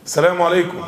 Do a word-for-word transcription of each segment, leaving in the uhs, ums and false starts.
السلام عليكم.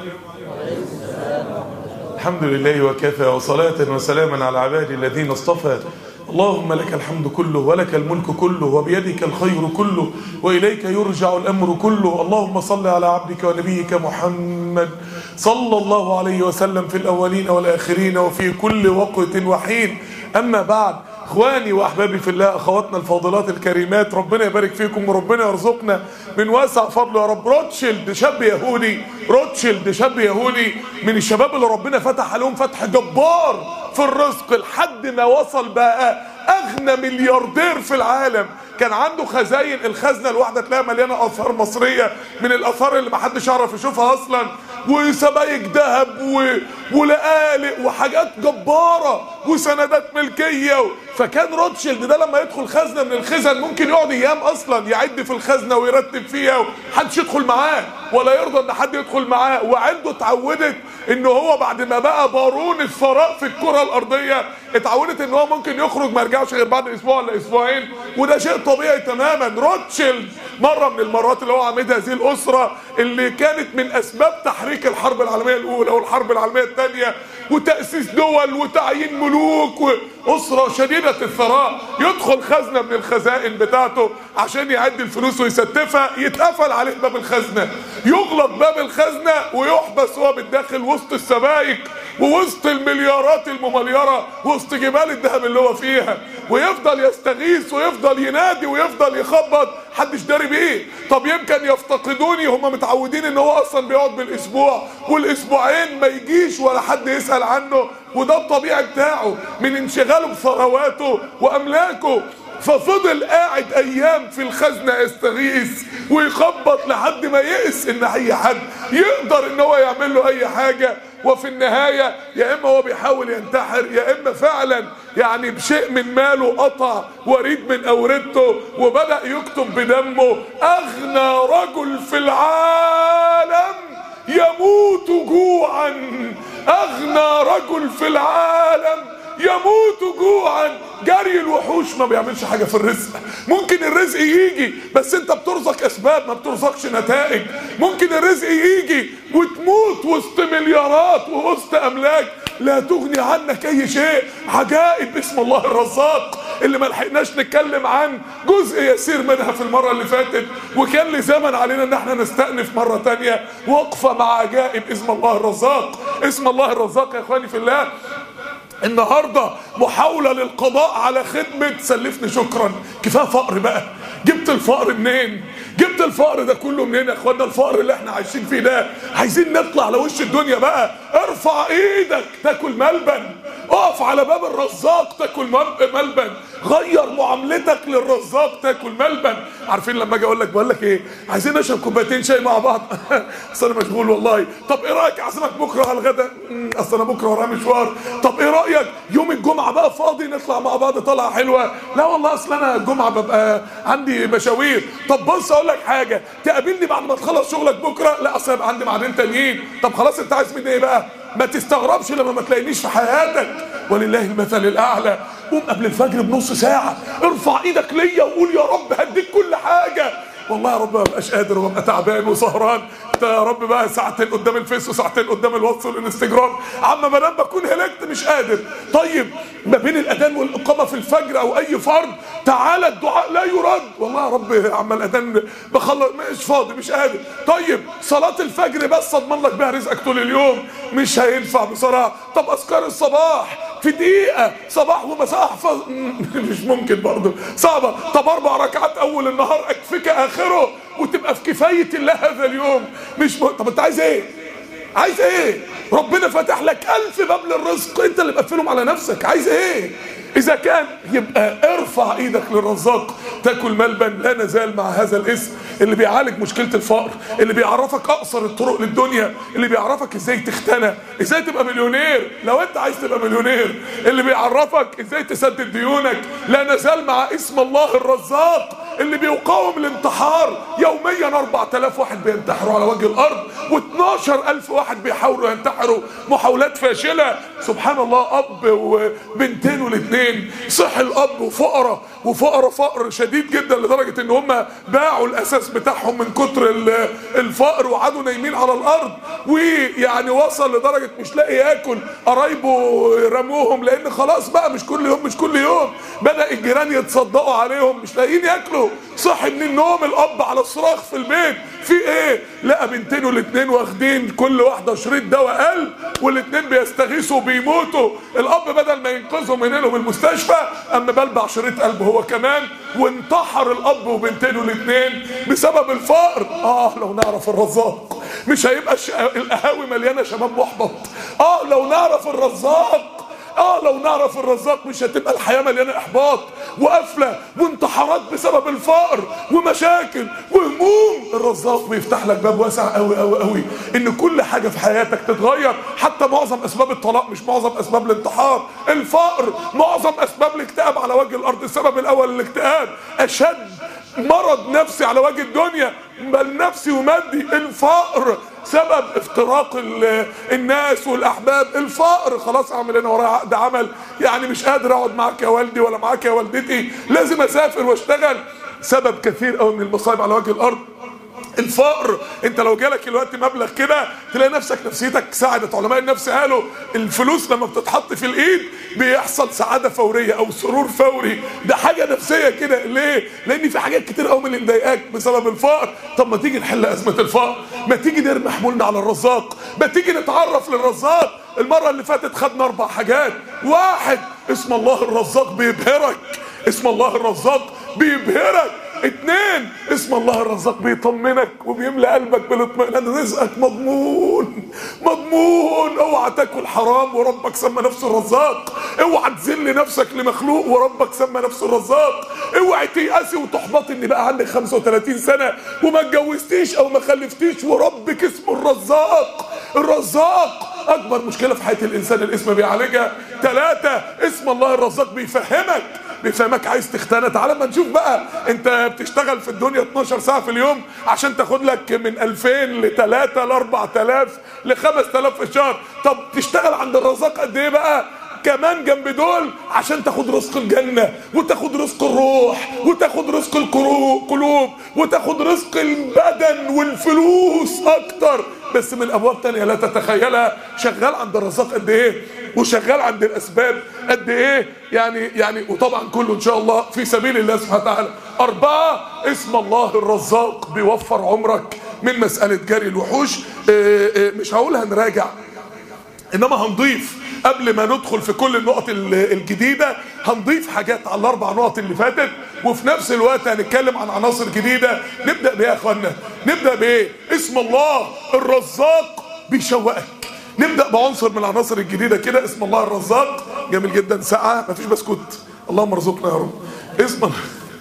الحمد لله وكفى، وصلاة وسلاما على عبادي الذين اصطفى. اللهم لك الحمد كله ولك الملك كله وبيدك الخير كله وإليك يرجع الأمر كله. اللهم صل على عبدك ونبيك محمد صلى الله عليه وسلم في الأولين والآخرين وفي كل وقت وحين. أما بعد، اخواني واحبابي في الله، اخواتنا الفاضلات الكريمات، ربنا يبارك فيكم وربنا يرزقنا من واسع فضله يا رب. روتشيلد شاب يهودي، روتشيلد شاب يهودي من الشباب اللي ربنا فتح عليهم فتح جبار في الرزق لحد ما وصل بقى اغنى ملياردير في العالم. كان عنده خزاين، الخزنه الواحده تلاقيها مليانه اثار مصريه من الاثار اللي محدش يعرف يشوفها اصلا، وسبايك ذهب و... ولقالق وحاجات جباره وسندات ملكيه. فكان روتشيلد ده لما يدخل خزنه من الخزن ممكن يقعد ايام اصلا يعد في الخزنه ويرتب فيها، ومحدش يدخل معاه ولا يرضى ان حد يدخل معاه. وعنده اتعودت ان هو بعد ما بقى بارون الثراء في الكره الارضيه، اتعودت ان هو ممكن يخرج ما يرجعش غير بعد اسبوع ولا اسبوعين، وده شيء طبيعي تماما. روتشيلد مره من المرات اللي هو عميد هذه الاسره اللي كانت من اسباب تحريك الحرب العالميه الاولى والحرب العالميه الثانيه وتاسيس دول وتعيين ملوك، واسره شديده الثراء، يدخل خزنه من الخزائن بتاعته عشان يعد الفلوس ويستفها، يتقفل عليه باب الخزنه، يغلق باب الخزنه ويحبس وهو بالداخل وسط السبائك ووسط المليارات الممليره وسط جبال الذهب اللي هو فيها، ويفضل يستغيث ويفضل ينادي ويفضل يخبط، محدش داري بيه. طب يمكن يفتقدوني، هم متعودين ان هو اصلا بيقعد بالاسبوع والاسبوعين ما يجيش ولا حد يسأل عنه، وده الطبيعي بتاعه من انشغاله بثرواته واملاكه. ففضل قاعد ايام في الخزنه يستغيث ويخبط لحد ما يئس ان اي حد يقدر ان هو يعمل له اي حاجه. وفي النهايه يا اما هو بيحاول ينتحر، يا اما فعلا يعني بشيء من ماله قطع وريد من اوردته وبدأ يكتب بدمه: اغنى رجل في العالم يموت جوعا، اغنى رجل في العالم يموت جوعا. جري الوحوش ما بيعملش حاجه في الرزق. ممكن الرزق يجي بس انت بترزق اسباب ما بترزقش نتائج. ممكن الرزق يجي وتموت وسط مليارات ووسط املاك لا تغني عنك اي شيء. عجائب اسم الله الرزاق اللي ما لحقناش نتكلم عن جزء يسير منها في المره اللي فاتت، وكان لي زمن علينا ان احنا نستأنف مره تانية وقفه مع عجائب اسم الله الرزاق. اسم الله الرزاق يا اخواني في الله، النهارده محاوله للقضاء على خدمه سلفني شكرا. كفايه فقر بقى. جبت الفقر منين؟ جبت الفقر ده كله منين يا اخوانا؟ الفقر اللي احنا عايشين فيه ده، عايزين نطلع على وش الدنيا بقى. ارفع ايدك تاكل ملبن، اقف على باب الرزاق تاكل ملبن، غير معاملتك للرزاق تاكل ملبن. عارفين لما اجي اقول لك بقول لك ايه؟ عايزين نشرب كوبايتين شاي مع بعض؟ اصل انا مشغول والله. طب ايه رايك اعزمك بكره على الغداء؟ اصل انا بكره ورايا مشوار. طب ايه رايك يوم الجمعه بقى فاضي نطلع مع بعض طلعه حلوه؟ لا والله اصل انا الجمعه ببقى عندي مشاوير. طب بص اقول لك حاجه، تقابلني بعد ما تخلص شغلك بكره؟ لا اصل هيبقى عندي ميعادين تانيين. طب خلاص انت عايز مني ايه بقى؟ ما تستغربش لما ما تلاقينيش في حياتك، ولله المثل الاعلى. قوم قبل الفجر بنص ساعه، ارفع ايدك ليا وقول يا رب هديك كل حاجه. والله يا رب ما ببقاش قادر وببقى تعبان وسهران. انت يا رب بقى ساعتين قدام الفيس وساعتين قدام الواتس والانستجرام، عم بنام بكون هلكت مش قادر. طيب ما بين الاذان والاقامه في الفجر او اي فرض تعالى الدعاء لا يرد. والله يا رب عم الاذان بخلص مش فاضي مش قادر. طيب صلاه الفجر بس اضمن لك بيها رزقك طول اليوم، مش هينفع بصراحه. طب اذكار الصباح في دقيقه صباح ومساء احفظ، مش ممكن برضه، صعبه. طب اربع ركعات اول النهار اكفيك اخره وتبقى في كفايه الله هذا اليوم، مش م... طب انت عايز ايه؟ عايز ايه؟ ربنا فتح لك ألف باب للرزق، انت اللي مقفلهم على نفسك. عايز ايه؟ اذا كان يبقى ارفع ايدك للرزاق تاكل ملبن. لا نزال مع هذا الاسم اللي بيعالج مشكله الفقر، اللي بيعرفك اقصر الطرق للدنيا، اللي بيعرفك ازاي تختنى، ازاي تبقى مليونير لو انت عايز تبقى مليونير، اللي بيعرفك ازاي تسدد ديونك. لا نزال مع اسم الله الرزاق اللي بيقاوم الانتحار. يوميا أربعة آلاف واحد بينتحروا على وجه الارض، واثناشر ألف واحد بيحاولوا ينتحروا محاولات فاشله. سبحان الله، اب وبنتين والاثنين صح الاب وفقراء وفقراء فقر شديد جدا لدرجه ان هم باعوا الاساس بتاعهم من كتر الفقر وقعدوا نايمين على الارض، ويعني وصل لدرجه مش لاقي ياكل، قرايبه رموهم لان خلاص بقى مش كل يوم مش كل يوم بدا الجيران يتصدقوا عليهم مش لاقيين ياكلوا. صحي من النوم الاب على الصراخ في البيت، في ايه؟ لقى بنتين والاثنين واخدين كل واحده شريط دواء قلب والاثنين بيستغيثوا وبيموتوا. الاب بدل ما ينقذهم من هنا من المستشفى اما بلبع شريط قلب هو كمان، وانتحر الاب وبنتين والاثنين بسبب الفقر. اه لو نعرف الرزاق مش هيبقى القهاوي مليانه شباب محبط. اه لو نعرف الرزاق اه لو نعرف الرزاق مش هتبقى الحياه مليانه احباط وقفله وانتحارات بسبب الفقر ومشاكل وهموم. الرزاق بيفتح لك باب واسع قوي قوي قوي ان كل حاجه في حياتك تتغير، حتى معظم اسباب الطلاق مش معظم اسباب الانتحار، الفقر معظم اسباب الاكتئاب على وجه الارض. السبب الاول الاكتئاب، اشد مرض نفسي على وجه الدنيا بل نفسي ومادي الفقر، سبب افتراق الناس والاحباب الفقر. خلاص اعمل انا ورايا عقد عمل، يعني مش قادر اقعد معاك يا والدي ولا معاك يا والدتي، لازم اسافر واشتغل. سبب كثير قوي من المصايب على وجه الارض الفقر. انت لو جالك الوقت مبلغ كده تلاقي نفسك نفسيتك سعدت. علماء النفس قالوا الفلوس لما بتتحط في الايد بيحصل سعاده فوريه او سرور فوري، ده حاجه نفسيه كده. ليه؟ لان في حاجات كتير قوي من اللي مضايقاك بسبب الفقر. طب ما تيجي نحل ازمه الفقر، ما تيجي نرمي حمولنا على الرزاق، ما تيجي نتعرف للرزاق. المره اللي فاتت خدنا اربع حاجات. واحد، اسم الله الرزاق بيبهرك، اسم الله الرزاق بيبهرك. اتنين، اسم الله الرزاق بيطمنك وبيملى قلبك بالاطمئنان، رزقك مضمون مضمون. اوعى تاكل حرام وربك سمى نفسه الرزاق، اوعى تذل نفسك لمخلوق وربك سمى نفسه الرزاق، اوعى تيأسي وتحبطي ان بقى عندك خمسة وثلاثين سنه وما اتجوزتيش او ما خلفتيش وربك اسمه الرزاق. الرزاق اكبر مشكله في حياه الانسان الاسم بيعالجها. ثلاثه، اسم الله الرزاق بيفهمك بيفهمك عايز تختنى. تعال ما نشوف بقى، انت بتشتغل في الدنيا اتناشر ساعه في اليوم عشان تاخد لك من ألفين ل ثلاثة ل أربعة آلاف ل خمسة آلاف في الشهر. طب تشتغل عند الرزاق قد ايه بقى كمان جنب دول عشان تاخد رزق الجنه وتاخد رزق الروح وتاخد رزق القلوب وتاخد رزق البدن والفلوس اكتر، بس من ابواب تانية لا تتخيلها. شغال عند الرزاق قد ايه وشغال عند الاسباب قد ايه، يعني يعني وطبعا كله ان شاء الله في سبيل الله سبحانه وتعالى. اربعه، اسم الله الرزاق بيوفر عمرك من مساله جري الوحوش. اه اه مش هقول هنراجع، انما هنضيف قبل ما ندخل في كل النقط الجديده، هنضيف حاجات على الاربع نقط اللي فاتت، وفي نفس الوقت هنتكلم عن عناصر جديده. نبدا بايه يا اخوانا؟ نبدا بايه؟ اسم الله الرزاق بيشوقك. نبدا بعنصر من العناصر الجديده كده، اسم الله الرزاق. جميل جدا، ساعه مفيش بسكوت، اللهم ارزقنا يا رب. اسم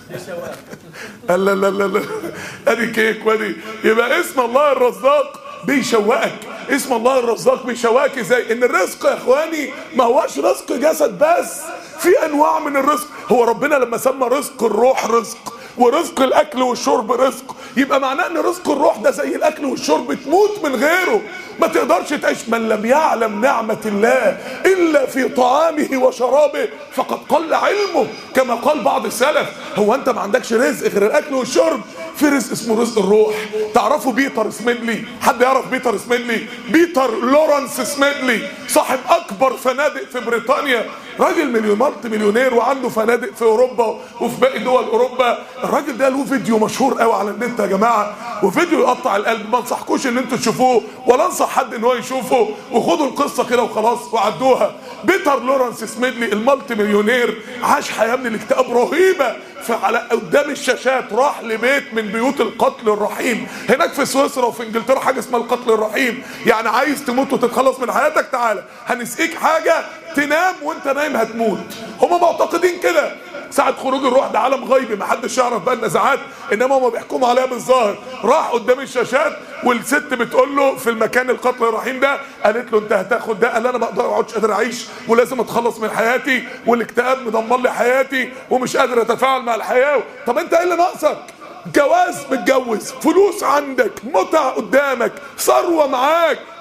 لا لا لا لا ادي كيك وادي. يبقى اسم الله الرزاق بيشوقك. اسم الله الرزاق بيشوقك ازاي؟ ان الرزق يا اخواني ما هوش رزق جسد بس، في انواع من الرزق. هو ربنا لما سمى رزق الروح رزق ورزق الاكل والشرب رزق، يبقى معناه ان رزق الروح ده زي الاكل والشرب، تموت من غيره ما تقدرش تعيش. من لم يعلم نعمة الله الا في طعامه وشرابه فقد قل علمه، كما قال بعض السلف. هو انت ما عندكش رزق غير الاكل والشرب؟ في رزق اسمه رزق الروح. تعرفوا بيتر سميدلي؟ حد يعرف بيتر سميدلي؟ بيتر لورنس سميدلي صاحب اكبر فنادق في بريطانيا، راجل مليونير مليونير وعنده فنادق في اوروبا وفي باقي دول اوروبا. الراجل ده له فيديو مشهور قوي على النت يا جماعه، وفيديو يقطع القلب. ما انصحكوش ان انتوا تشوفوه ولا انصح حد ان هو يشوفه، وخدوا القصه كده وخلاص وعدوها. بيتر لورنس سميدلي المالتي مليونير عاش حياه من الاكتئاب رهيبه، فعلى قدام الشاشات راح لبيت من بيوت القتل الرحيم هناك في سويسرا وفي انجلترا، حاجه اسمها القتل الرحيم. يعني عايز تموت وتتخلص من حياتك؟ تعالى هنسقيك حاجه تنام وانت نايم هتموت. هم معتقدين كده. ساعة خروج الروح ده عالم غيبي محدش يعرف بقى النزعات، انما هم بيحكموا عليها بالظاهر. راح قدام الشاشات والست بتقول له في المكان القتل الرحيم ده، قالت له انت هتاخد ده؟ قال انا ما اقدرش قادر اعيش ولازم اتخلص من حياتي والاكتئاب مدمر لي حياتي ومش قادر اتفاعل مع الحياه. طب انت ايه اللي ناقصك؟ جواز متجوز، فلوس عندك، متع قدامك، ثروه معاك،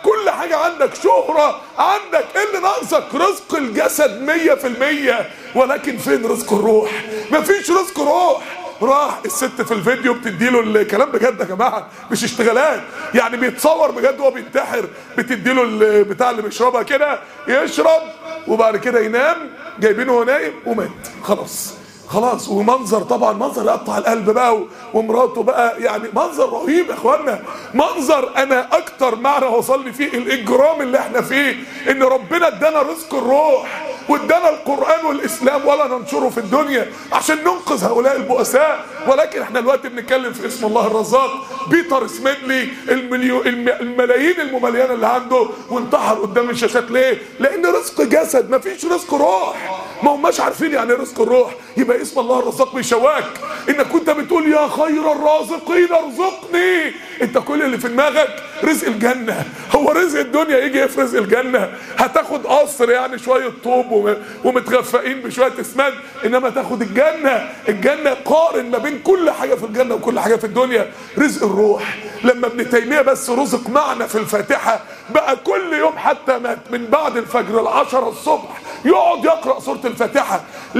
كل حاجة عندك، شهرة عندك، ايه اللي ناقصك؟ رزق الجسد مية في المية، ولكن فين رزق الروح؟ مفيش رزق روح. راح الست في الفيديو بتديله الكلام بجد يا جماعه، مش اشتغالات، يعني بيتصور بجد وهو بينتحر، بتديله البتاع اللي بيشربها كده يشرب وبعد كده ينام، جايبينه وهو نايم ومات. خلاص خلاص. ومنظر طبعا منظر يقطع القلب بقى، ومراته بقى، يعني منظر رهيب يا اخوانا. منظر انا اكتر معنى وصلني فيه الاجرام اللي احنا فيه، ان ربنا ادانا رزق الروح وادانا القرآن والإسلام ولا ننشره في الدنيا عشان ننقذ هؤلاء البؤساء، ولكن احنا دلوقتي بنتكلم في اسم الله الرزاق. بيتر سميدلي المليو الملايين المملينة اللي عنده وانتحر قدام الشاشات. ليه؟ لأن رزق جسد، مفيش رزق روح. ما هماش عارفين يعني رزق الروح. يبقى اسم الله الرزاق بيشواك انك كنت بتقول يا خير الرازقين ارزقني، انت كل اللي في دماغك رزق الجنة. هو رزق الدنيا يجي في رزق الجنة؟ هتاخد قصر يعني شوية طوب ومتغفقين بشوية اسمنت، انما تاخد الجنة. الجنة قارن ما بين كل حاجة في الجنة وكل حاجة في الدنيا. رزق الروح لما ابن تيمية بس رزق معنا في الفاتحة بقى كل يوم حتى مات من بعد الفجر العشرة الصبح يقعد يقرأ سورة الفاتحة.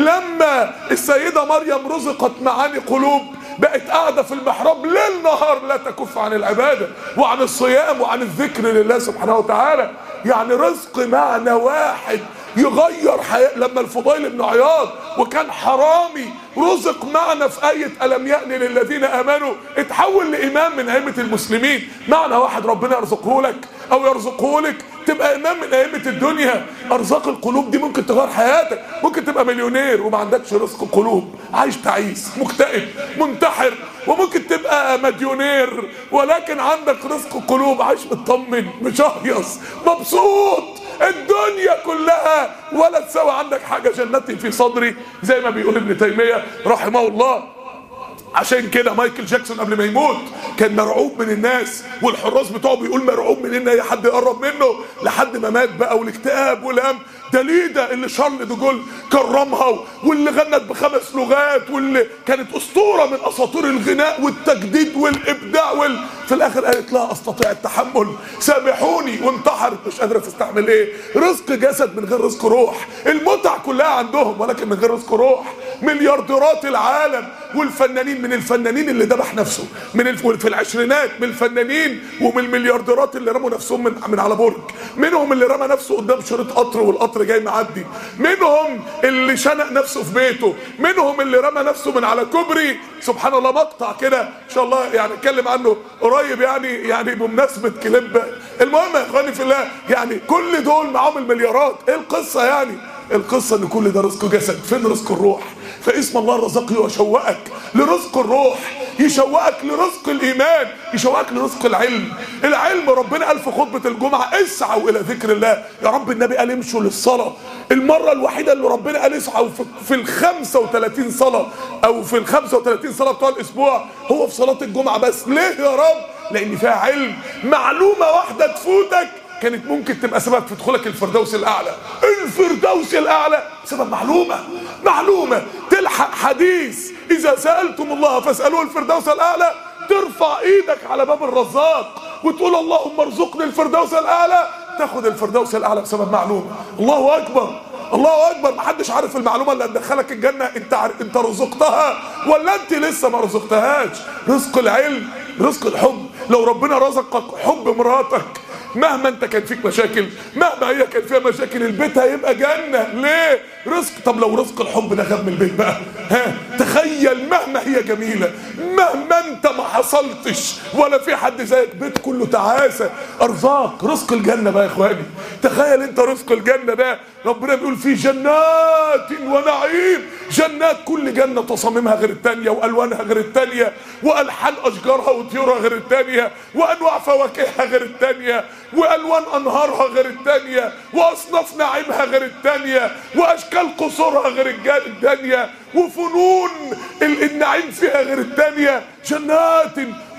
لما السيدة مريم رزقت معاني قلوب بقت قاعدة في المحراب ليل نهار لا تكف عن العبادة وعن الصيام وعن الذكر لله سبحانه وتعالى. يعني رزق معنى واحد يغير حياة. لما الفضيل بن عياض وكان حرامي رزق معنى في آية ألم يأن للذين آمنوا اتحول لإمام من أئمة المسلمين. معنى واحد ربنا يرزقه لك أو يرزقه لك تبقى إمام من أئمة الدنيا. أرزاق القلوب دي ممكن تغير حياتك. ممكن تبقى مليونير وما عندكش رزق قلوب، عايش تعيس مكتئب منتحر. وممكن تبقى مديونير ولكن عندك رزق قلوب، عايش مطمن مشهيص مبسوط. الدنيا كلها ولا تساوي عندك حاجة. جنتي في صدري زي ما بيقول ابن تيمية رحمه الله. عشان كده مايكل جاكسون قبل ما يموت كان مرعوب من الناس، والحراس بتوعه بيقول مرعوب من ان اي حد يقرب منه، لحد ما مات بقى. والاكتئاب والهم. داليدا اللي شارل دوجول كرمها واللي غنت بخمس لغات واللي كانت اسطوره من اساطير الغناء والتجديد والابداع وال... في الاخر قالت لا استطيع التحمل سامحوني وانتحرت. مش قادره تستحمل ايه؟ رزق جسد من غير رزق روح. المتع كلها عندهم ولكن من غير رزق روح. مليارديرات العالم والفنانين، من الفنانين اللي ذبح نفسه من الف... في العشرينات، من الفنانين ومن المليارديرات اللي رموا نفسهم من, من على برج، منهم اللي رمى نفسه قدام شريط قطر والقطر جاي معدي، منهم اللي شنق نفسه في بيته، منهم اللي رمى نفسه من على كوبري. سبحان الله. مقطع كده ان شاء الله يعني اتكلم عنه قريب، يعني يعني بمناسبه كليب. المهم يا اخواني في الله، يعني كل دول معاهم المليارات. ايه القصه يعني؟ القصه ان كل ده رزق جسد. فين رزق الروح؟ فاسم الله الرزاق يشوقك لرزق الروح، يشوقك لرزق الايمان، يشوقك لرزق العلم. العلم ربنا قال في خطبه الجمعه اسعوا الى ذكر الله. يا رب النبي قال امشوا للصلاه. المره الوحيده اللي ربنا قال اسعوا في ال خمسة وثلاثين صلاه او في ال خمسة وثلاثين صلاه بتوع الاسبوع هو في صلاه الجمعه بس. ليه يا رب؟ لان فيها علم. معلومه واحده تفوتك كانت ممكن تبقى سبب في دخولك الفردوس الاعلى. الفردوس الاعلى بسبب معلومه. معلومه تلحق حديث اذا سالتم الله فاسالوه الفردوس الاعلى، ترفع ايدك على باب الرزاق وتقول اللهم ارزقني الفردوس الاعلى، تاخد الفردوس الاعلى بسبب معلومه. الله اكبر الله اكبر. محدش عارف المعلومه اللي هتدخلك الجنه. انت عارف انت رزقتها ولا انت لسه ما رزقتهاش؟ رزق العلم، رزق الحب. لو ربنا رزقك حب مراتك مهما انت كان فيك مشاكل، مهما هي كان فيها مشاكل، البيت هيبقى جنة. ليه؟ رزق. طب لو رزق الحب ده غاب من البيت بقى، ها تخيل مهما هي جميلة، مهما انت ما حصلتش ولا في حد زيك، بيت كله تعاسة. ارزاق رزق الجنة بقى يا اخواني. تخيل انت رزق الجنة ده ربنا بيقول فيه جنات ونعيم. جنات كل جنة تصاميمها غير التانية والوانها غير التانية والحان اشجارها وطيورها غير التانية وانواع فواكهها غير التانية والوان انهارها غير التانية واصناف نعيمها غير التانية واشكال قصورها غير التانية وفنون النعيم فيها غير التانية. جنات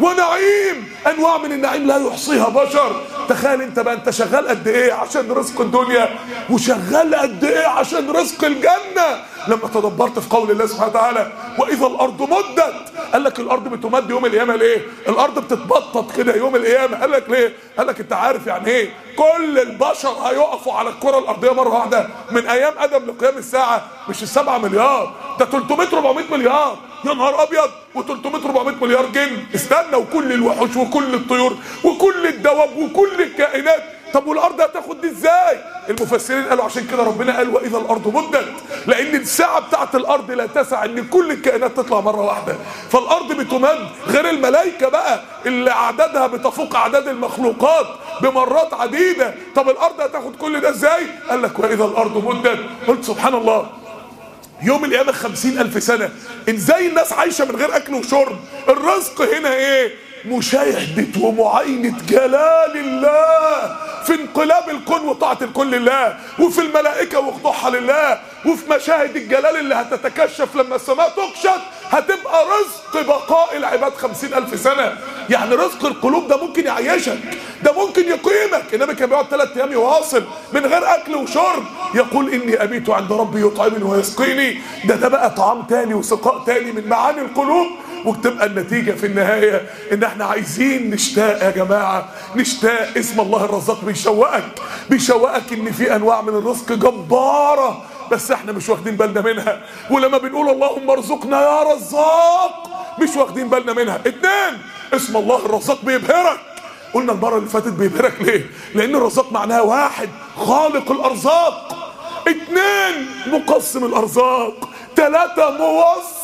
ونعيم، انواع من النعيم لا يحصيها بشر. تخيل انت بقى انت شغال قد ايه عشان رزق الدنيا وشغال قد ايه عشان رزق الجنة. لما تدبر استكبرت في قول الله سبحانه وتعالى واذا الارض مدت. قال لك الارض بتمد يوم القيامه ليه؟ الارض بتتبطط كده يوم القيامه. قال لك ليه؟ قال لك انت عارف يعني ايه؟ كل البشر هيقفوا على الكره الارضيه مره واحده من ايام ادم لقيام الساعه. مش السبعة مليار، ده ثلاثمائة أربعمائة مليار. يا نهار ابيض، و300 أربعمائة مليار جن. استنى، وكل الوحوش وكل الطيور وكل الدواب وكل الكائنات. طب والارض هتاخد دي ازاي؟ المفسرين قالوا عشان كده ربنا قال واذا الارض مدت، لان الساعه بتاعت الارض لا تسع ان كل الكائنات تطلع مره واحده. فالارض بتمد، غير الملائكه بقى اللي اعدادها بتفوق اعداد المخلوقات بمرات عديده. طب الارض هتاخد كل ده ازاي؟ قال لك واذا الارض مدت. قلت سبحان الله، يوم القيامه خمسين الف سنه. ازاي الناس عايشه من غير اكل وشرب؟ الرزق هنا ايه؟ مشاهدة ومعاينة جلال الله في انقلاب الكون وطاعة الكون لله، وفي الملائكة وخضوعها لله، وفي مشاهد الجلال اللي هتتكشف لما السماء تكشف. هتبقى رزق بقاء العباد خمسين ألف سنة. يعني رزق القلوب ده ممكن يعيشك، ده ممكن يقيمك. النبي كان بيقعد ثلاث أيام يواصل من غير أكل وشرب، يقول إني أبيت عند ربي يطعمني ويسقيني. ده ده بقى طعام تاني وسقاء تاني من معاني القلوب. وتبقى النتيجة في النهاية ان احنا عايزين نشتاق يا جماعة، نشتاق. اسم الله الرزاق بيشوقك، بيشوقك ان في انواع من الرزق جبارة بس احنا مش واخدين بالنا منها. ولما بنقول اللهم ارزقنا يا رزاق مش واخدين بالنا منها. اتنين، اسم الله الرزاق بيبهرك. قلنا المرة اللي فاتت بيبهرك ليه؟ لان الرزاق معناها واحد خالق الارزاق، اتنين مقسم الارزاق، تلاتة موصل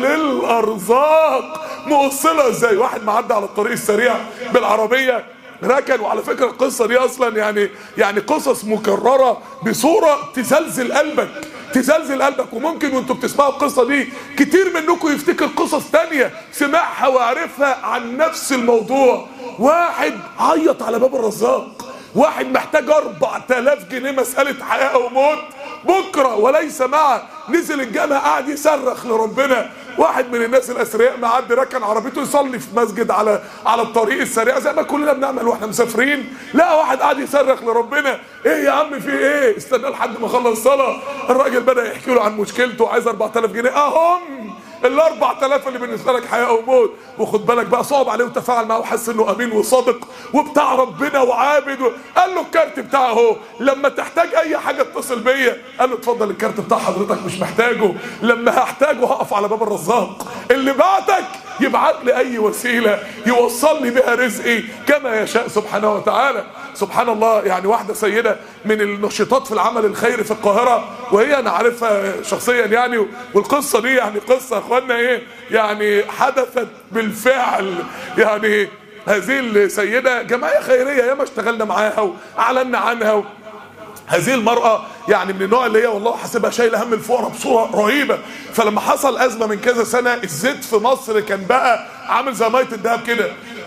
الارزاق. موصلها ازاي؟ واحد معدي على الطريق السريع بالعربيه ركن. وعلى فكره القصه دي اصلا يعني يعني قصص مكرره بصوره تزلزل قلبك، تزلزل قلبك. وممكن وانتوا بتسمعوا القصه دي كتير منكم يفتكر قصص تانية سمعها وعرفها عن نفس الموضوع. واحد عيط على باب الرزاق، واحد محتاج أربعة آلاف جنيه مسألة حياة أو موت بكرة وليس معه. نزل الجامع قاعد يصرخ لربنا. واحد من الناس الأثرياء معدي ركن عربيته يصلي في مسجد على على الطريق السريع زي ما كلنا بنعمل واحنا مسافرين. لا، واحد قاعد يصرخ لربنا. ايه يا عم في ايه؟ استنى لحد ما خلص صلاة. الراجل بدأ يحكي له عن مشكلته، عايز أربعة آلاف جنيه. اهم ال أربعة آلاف اللي بالنسبه لك حياه او موت. وخد بالك بقى، صعب عليه وتفاعل معاه وحس انه امين وصادق وبتاع ربنا وعابد. قال له الكارت بتاعه اهو، لما تحتاج اي حاجه اتصل بيا. قال له اتفضل الكارت بتاع حضرتك مش محتاجه، لما هحتاجه هقف على باب الرزاق اللي بعتك يبعت لي اي وسيله يوصل لي بها رزقي كما يشاء سبحانه وتعالى. سبحان الله. يعني واحده سيده من النشطات في العمل الخيري في القاهره، وهي انا عارفها شخصيا يعني، والقصه دي يعني قصه يا اخوانا ايه يعني حدثت بالفعل. يعني هذه السيده جمعيه خيريه ياما اشتغلنا معاها واعلنا عنها. و... هذه المرأة يعني من النوع اللي هي والله حاسبها شايله هم الفقراء بصورة رهيبة. فلما حصل أزمة من كذا سنة، الزيت في مصر كان بقى عامل زي مية الدهب كده،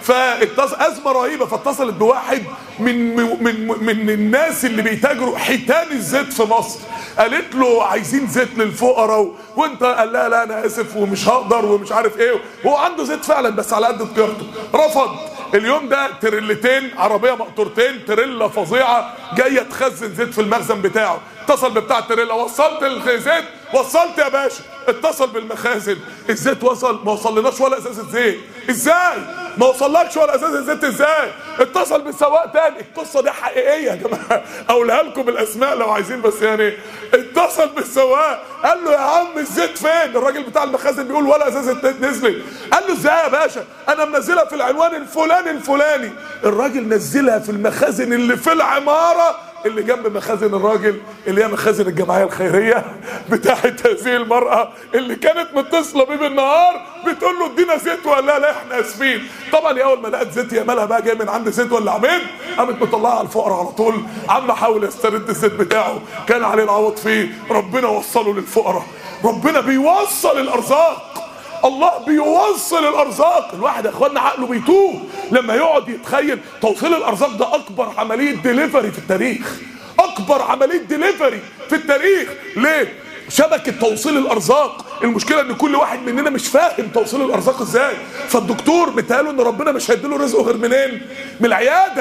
فاتصل أزمة رهيبة. فاتصلت بواحد من من من الناس اللي بيتاجروا حيتان الزيت في مصر. قالت له عايزين زيت للفقراء، وانت قال لا لا انا اسف ومش هقدر ومش عارف ايه. هو عنده زيت فعلا بس على قد تجارته. رفض. اليوم ده تريلتين، عربيه مقطورتين، تريلا فظيعه جايه تخزن زيت في المخزن بتاعه. اتصل بتاع التريلا، وصلت الزيت؟ وصلت يا باشا. اتصل بالمخازن، الزيت وصل؟ ما وصلناش ولا ازازه زيت. ازاي ما وصلكش ولا ازازه زيت؟ ازاي؟ اتصل بالسواق تاني. القصه دي حقيقيه يا جماعه، اقولها لكم بالاسماء لو عايزين بس يعني. اتصل بالسواق قال له يا عم الزيت فين؟ الراجل بتاع المخازن بيقول ولا ازازه زيت نزلت. قال له ازاي يا باشا؟ انا منزلها في العنوان الفلاني الفلاني. الراجل نزلها في المخازن اللي في العماره اللي جنب مخازن الراجل، اللي هي مخازن الجمعيه الخيريه بتاعت هذه المراه اللي كانت متصله بيه بالنهار بتقول له ادينا زيت ولا لا احنا اسفين. طبعا اول ما لقت زيت، يا مالها بقى جاي من عند زيت ولا عمين، قامت مطلعها على الفقراء على طول. عم حاول يسترد الزيت بتاعه كان عليه العوض فيه، ربنا وصله للفقراء. ربنا بيوصل الارزاق، الله بيوصل الارزاق. الواحد يا اخوانا عقله بيتوه لما يقعد يتخيل توصيل الارزاق ده اكبر عمليه ديليفري في التاريخ، اكبر عمليه ديليفري في التاريخ. ليه؟ شبكه توصيل الارزاق. المشكله ان كل واحد مننا مش فاهم توصيل الارزاق ازاي. فالدكتور متهيأله ان ربنا مش هيديله رزقه غير منين؟ من العياده.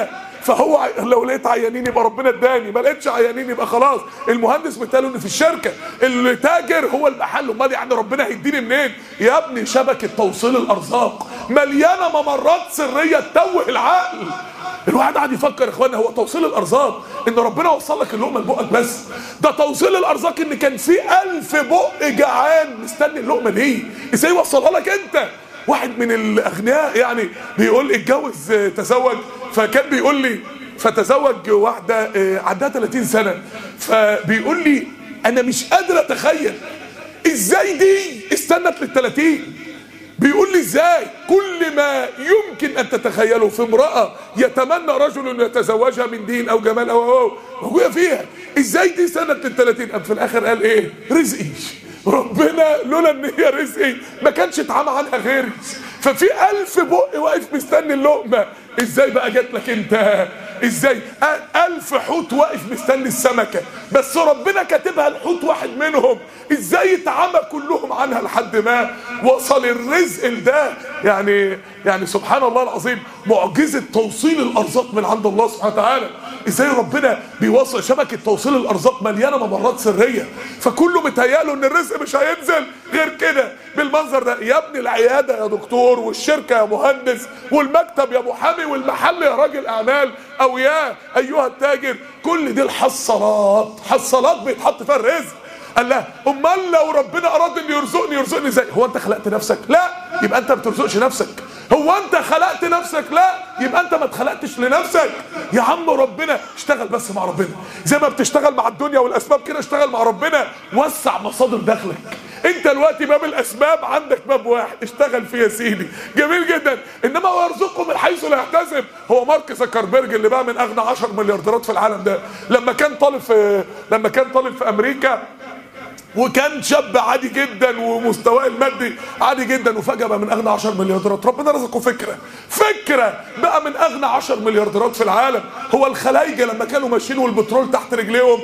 فهو لو لقيت عيانين يبقى ربنا اداني، ما لقيتش عيانين يبقى خلاص. المهندس مثاله ان في الشركه اللي تاجر هو المحل، امال يعني ربنا هيديني منين؟ يا ابني شبكه توصيل الارزاق مليانه ممرات سريه تتوه العقل. الواحد قاعد يفكر يا اخوانا، هو توصيل الارزاق ان ربنا وصل لك اللقمه لبقك بس؟ ده توصيل الارزاق ان كان في الف بق جعان مستني اللقمه دي، ازاي يوصلها لك انت؟ واحد من الاغنياء يعني بيقول اتجوز تزوج، فكان بيقول لي فتزوج واحده عندها ثلاثين سنه، فبيقول لي انا مش قادر اتخيل ازاي دي استنت للثلاثين. بيقول لي ازاي كل ما يمكن ان تتخيله في امرأة يتمنى رجل ان يتزوجها من دين او جمال او او موجودة فيها، ازاي دي سنة الثلاثين؟ ام في الاخر قال ايه؟ رزقي، ربنا لولا ان هي رزقي ما كانش اتعمى عنها غيري. ففي الف بق واقف مستني اللقمة، ازاي بقى جات لك انت؟ ازاي الف حوت واقف مستني السمكة بس ربنا كاتبها الحوت واحد منهم، ازاي اتعمى كلهم عنها لحد ما وصل الرزق لده؟ يعني يعني سبحان الله العظيم، معجزة توصيل الارزاق من عند الله سبحانه وتعالى. ازاي ربنا بيوصل شبكة توصيل الارزاق مليانة ممرات سرية، فكله متهيأله ان الرزق مش هينزل غير كده بالمنظر ده. يا ابني العيادة يا دكتور، والشركة يا مهندس، والمكتب يا محامي، والمحل يا راجل اعمال، او يا ايها التاجر، كل دي الحصالات، حصالات بيتحط فيها الرزق. قال لا امال لو ربنا اراد ان يرزقني يرزقني ازاي؟ هو انت خلقت نفسك؟ لا، يبقى انت ما بترزقش نفسك. هو انت خلقت نفسك؟ لا، يبقى انت ما اتخلقتش لنفسك. يا عم ربنا اشتغل بس مع ربنا، زي ما بتشتغل مع الدنيا والاسباب كده اشتغل مع ربنا، وسع مصادر دخلك. انت دلوقتي باب الاسباب عندك باب واحد اشتغل فيه يا سيدي، جميل جدا. انما هو يرزقكم من حيث لا يحتسب. هو مارك زكربرج اللي بقى من اغنى عشر مليارديرات في العالم ده، لما كان طالب في لما كان طالب في امريكا وكان شاب عادي جدا ومستواه المادي عادي جدا، وفجأة بقى من اغنى عشر مليارديرات. ربنا رزقه فكرة فكرة بقى من اغنى عشر مليارديرات في العالم. هو الخلايجة لما كانوا ماشيين والبترول تحت رجليهم،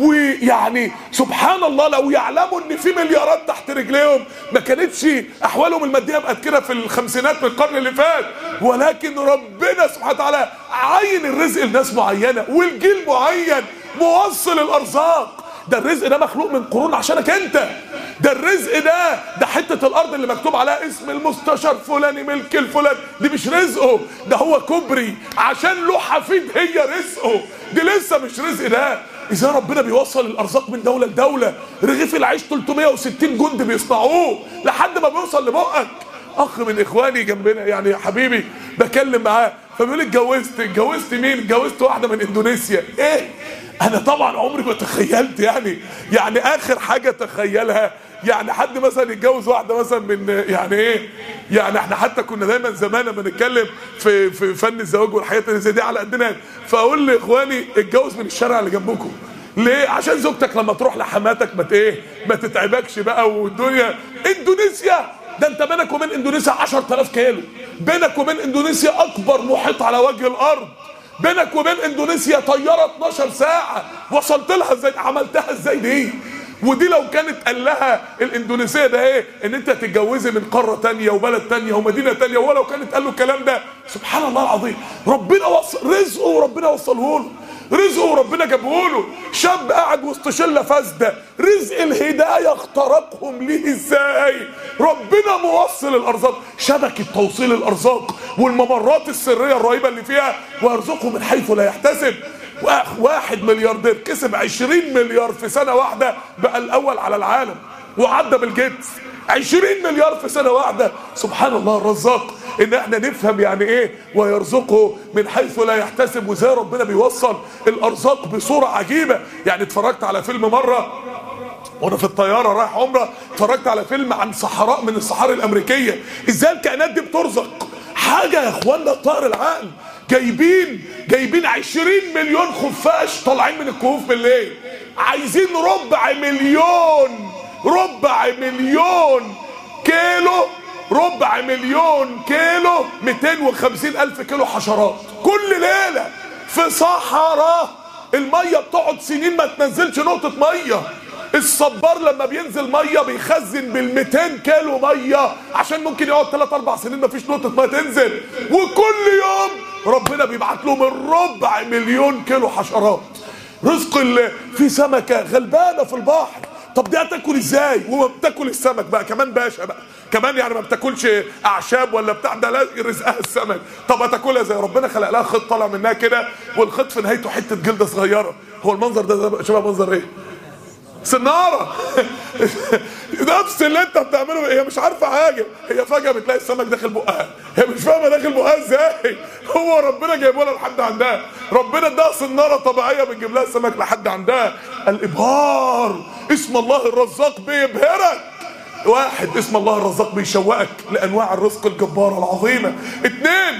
ويعني سبحان الله لو يعلموا ان في مليارات تحت رجليهم ما كانتش احوالهم المادية بقت كده في الخمسينات من القرن اللي فات. ولكن ربنا سبحانه وتعالى عين الرزق لناس معينة والجيل معين، موصل الارزاق. ده الرزق ده مخلوق من قرون عشانك انت. ده الرزق ده ده حتة الارض اللي مكتوب عليها اسم المستشار فلاني ملك الفلان، دي مش رزقه، ده هو كوبري عشان له حفيد هي رزقه، دي لسه مش رزق. ده اذا ربنا بيوصل الارزاق من دولة لدولة، رغيف العيش ثلاثمائة وستين جند بيصنعوه لحد ما بيوصل لبقك. اخ من اخواني جنبنا يعني يا حبيبي بكلم معاه، فبيقول لي اتجوزت اتجوزت مين؟ اتجوزت واحدة من اندونيسيا. ايه؟ انا طبعا عمري ما تخيلت يعني يعني اخر حاجه تخيلها يعني حد مثلا يتجوز واحده مثلا من يعني ايه يعني احنا حتى كنا دايما زمان لما نتكلم في في فن الزواج والحياه اللي زي دي على قدنا، فاقول لاخواني اتجوز من الشارع اللي جنبكم. ليه؟ عشان زوجتك لما تروح لحماتك ما ايه ما تتعبكش بقى. والدنيا اندونيسيا ده انت بينك وبين اندونيسيا عشرة آلاف كيلو، بينك وبين اندونيسيا اكبر محيط على وجه الارض، بينك وبين اندونيسيا طياره اتناشر ساعه، وصلت لها ازاي؟ عملتها ازاي دي؟ ودي لو كانت قال لها الاندونيسيه ده ايه ان انت تتجوزي من قاره تانية وبلد تانية ومدينه تانية، ولو كانت قال له الكلام ده سبحان الله العظيم ربنا وصل رزقه وربنا وصله له، رزقه وربنا جابه له. شاب قاعد وسط شله فاسده، رزق الهدايه اخترقهم ليه ازاي؟ ربنا موصل الارزاق، شبكه توصيل الارزاق والممرات السريه الرهيبه اللي فيها، ويرزقه من حيث لا يحتسب. واحد ملياردير كسب عشرين مليار في سنه واحده بقى الاول على العالم وعدى بالجيتس. عشرين مليار في سنه واحده، سبحان الله الرزاق. ان احنا نفهم يعني ايه ويرزقه من حيث لا يحتسب، وازاي ربنا بيوصل الارزاق بصوره عجيبه. يعني اتفرجت على فيلم مره وانا في الطياره رايح عمره، اتفرجت على فيلم عن صحراء من الصحاري الامريكيه، ازاي الكائنات دي بترزق. حاجه يا اخوانا طائر العقل. جايبين جايبين عشرين مليون خفاش طالعين من الكهوف بالليل، عايزين ربع مليون ربع مليون كيلو ربع مليون كيلو مئتين وخمسين الف كيلو حشرات كل ليله في صحراء. الميه بتقعد سنين ما تنزلش نقطه ميه. الصبار لما بينزل ميه بيخزن بالمئتين كيلو ميه عشان ممكن يقعد ثلاث اربع سنين ما فيش نقطه ميه تنزل. وكل يوم ربنا بيبعت لهم الربع مليون كيلو حشرات. رزق اللي في سمكه غلبانه في البحر، طب دي هتاكل ازاي وما بتاكل السمك بقى كمان باشا بقى كمان، يعني ما بتاكلش اعشاب ولا بتاع، ده لا رزقها السمك. طب هتاكلها ازاي؟ ربنا خلق لها خيط طالع منها كده، والخيط في نهايته حته جلده صغيره. هو المنظر ده شبه منظر ايه؟ سناره. نفس اللي انت بتعمله. هي مش عارفه حاجه، هي فجاه بتلاقي السمك داخل بقها، هي مش فاهمه داخل بقها ازاي. هو ربنا جايبه لها لحد عندها، ربنا اداها سناره طبيعيه بتجيب لها السمك لحد عندها. الابهار، اسم الله الرزاق بيبهرك. واحد، اسم الله الرزاق بيشوقك لانواع الرزق الجباره العظيمه. اتنين،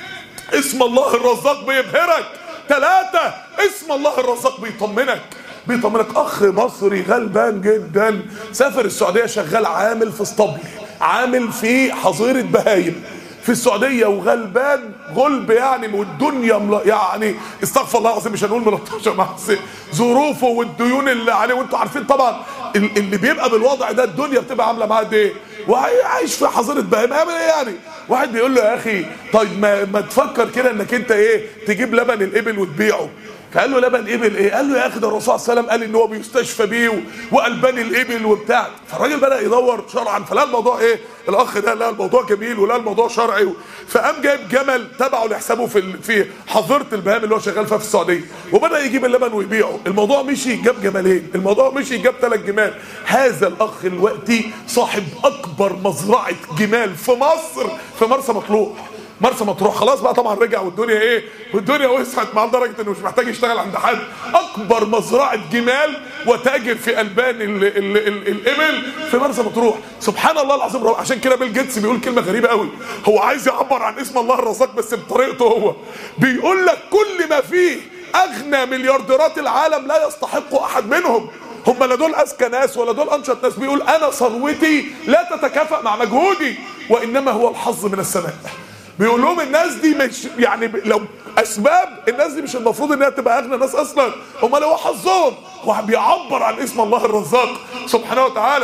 اسم الله الرزاق بيبهرك. ثلاثة، اسم الله الرزاق بيطمنك بيطمنك اخ مصري غلبان جدا سافر السعوديه، شغال عامل في اسطبل، عامل في حظيره بهايم في السعوديه، وغلبان غلب يعني، والدنيا مل... يعني استغفر الله العظيم مش هنقول ملطشه مع ظروفه والديون اللي عليه، وانتوا عارفين طبعا اللي بيبقى بالوضع ده الدنيا بتبقى عامله معاه قد ايه، وعايش في حظيره بهايم. هيعمل ايه يعني؟ واحد بيقول له يا اخي طيب ما, ما تفكر كده انك انت ايه تجيب لبن الابل وتبيعه. فقال له لبن ابل ايه؟ قال له يا اخي ده الرسول صلى الله عليه وسلم قال ان هو بيستشفى بيه والبان الابل وبتاع. فالراجل بدا يدور شرعا، فلا الموضوع ايه؟ الاخ ده لا الموضوع جميل ولا الموضوع شرعي، فقام جايب جمل تبعه لحسابه في في حظيره البهائم اللي هو شغال فيها في السعوديه، وبدا يجيب اللبن ويبيعه. الموضوع مشي جاب جملين، الموضوع مشي جاب ثلاث جمال. هذا الاخ دلوقتي صاحب اكبر مزرعه جمال في مصر في مرسى مطروح. مرسى مطروح خلاص بقى طبعا رجع، والدنيا ايه؟ والدنيا وسعت معاه لدرجه انه مش محتاج يشتغل عند حد. اكبر مزرعه جمال وتاجر في البان ال ال ال الابل في مرسى مطروح. سبحان الله العظيم. عشان كده بيل جيتس بيقول كلمه غريبه قوي، هو عايز يعبر عن اسم الله الرزاق بس بطريقته هو. بيقول لك كل ما فيه اغنى مليارديرات العالم لا يستحق احد منهم. هم لا دول اذكى ناس ولا دول انشط ناس. بيقول انا ثروتي لا تتكافئ مع مجهودي، وانما هو الحظ من السماء. بيقول لهم الناس دي مش يعني لو اسباب، الناس دي مش المفروض انها تبقى اغنى ناس اصلا، هم اللي هو حظهم. وبيعبر عن اسم الله الرزاق سبحانه وتعالى.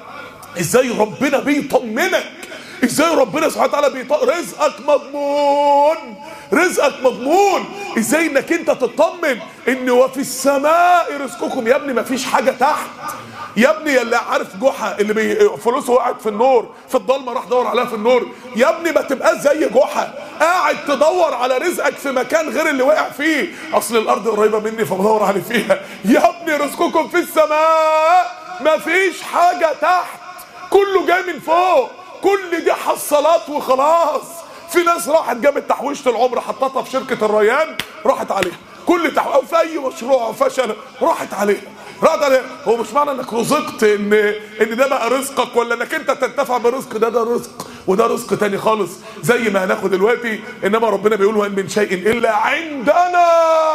ازاي ربنا بيطمنك، ازاي ربنا سبحانه وتعالى بيطمن رزقك مضمون، رزقك مضمون. ازاي انك انت تطمن ان وفي السماء رزقكم. يا ابني مفيش حاجه تحت يا ابني. اللي عارف جحا اللي بي فلوسه وقعت في النور في الضلمه راح دور عليها في النور. يا ابني ما تبقاش زي جحا قاعد تدور على رزقك في مكان غير اللي وقع فيه. اصل الارض قريبه مني فبدور عليه فيها. يا ابني رزقكم في السماء، مفيش حاجه تحت، كله جاي من فوق، كل دي حصلات وخلاص. في ناس راحت جابت تحويشه العمر حطتها في شركه الريان راحت عليها، كل تحويشه او في اي مشروع فشل راحت عليها راحت عليها. هو مش معنى انك رزقت ان ان ده بقى رزقك ولا انك انت تنتفع بالرزق ده، ده رزق وده رزق تاني خالص زي ما هناخد دلوقتي. انما ربنا بيقول وان من شيء الا عندنا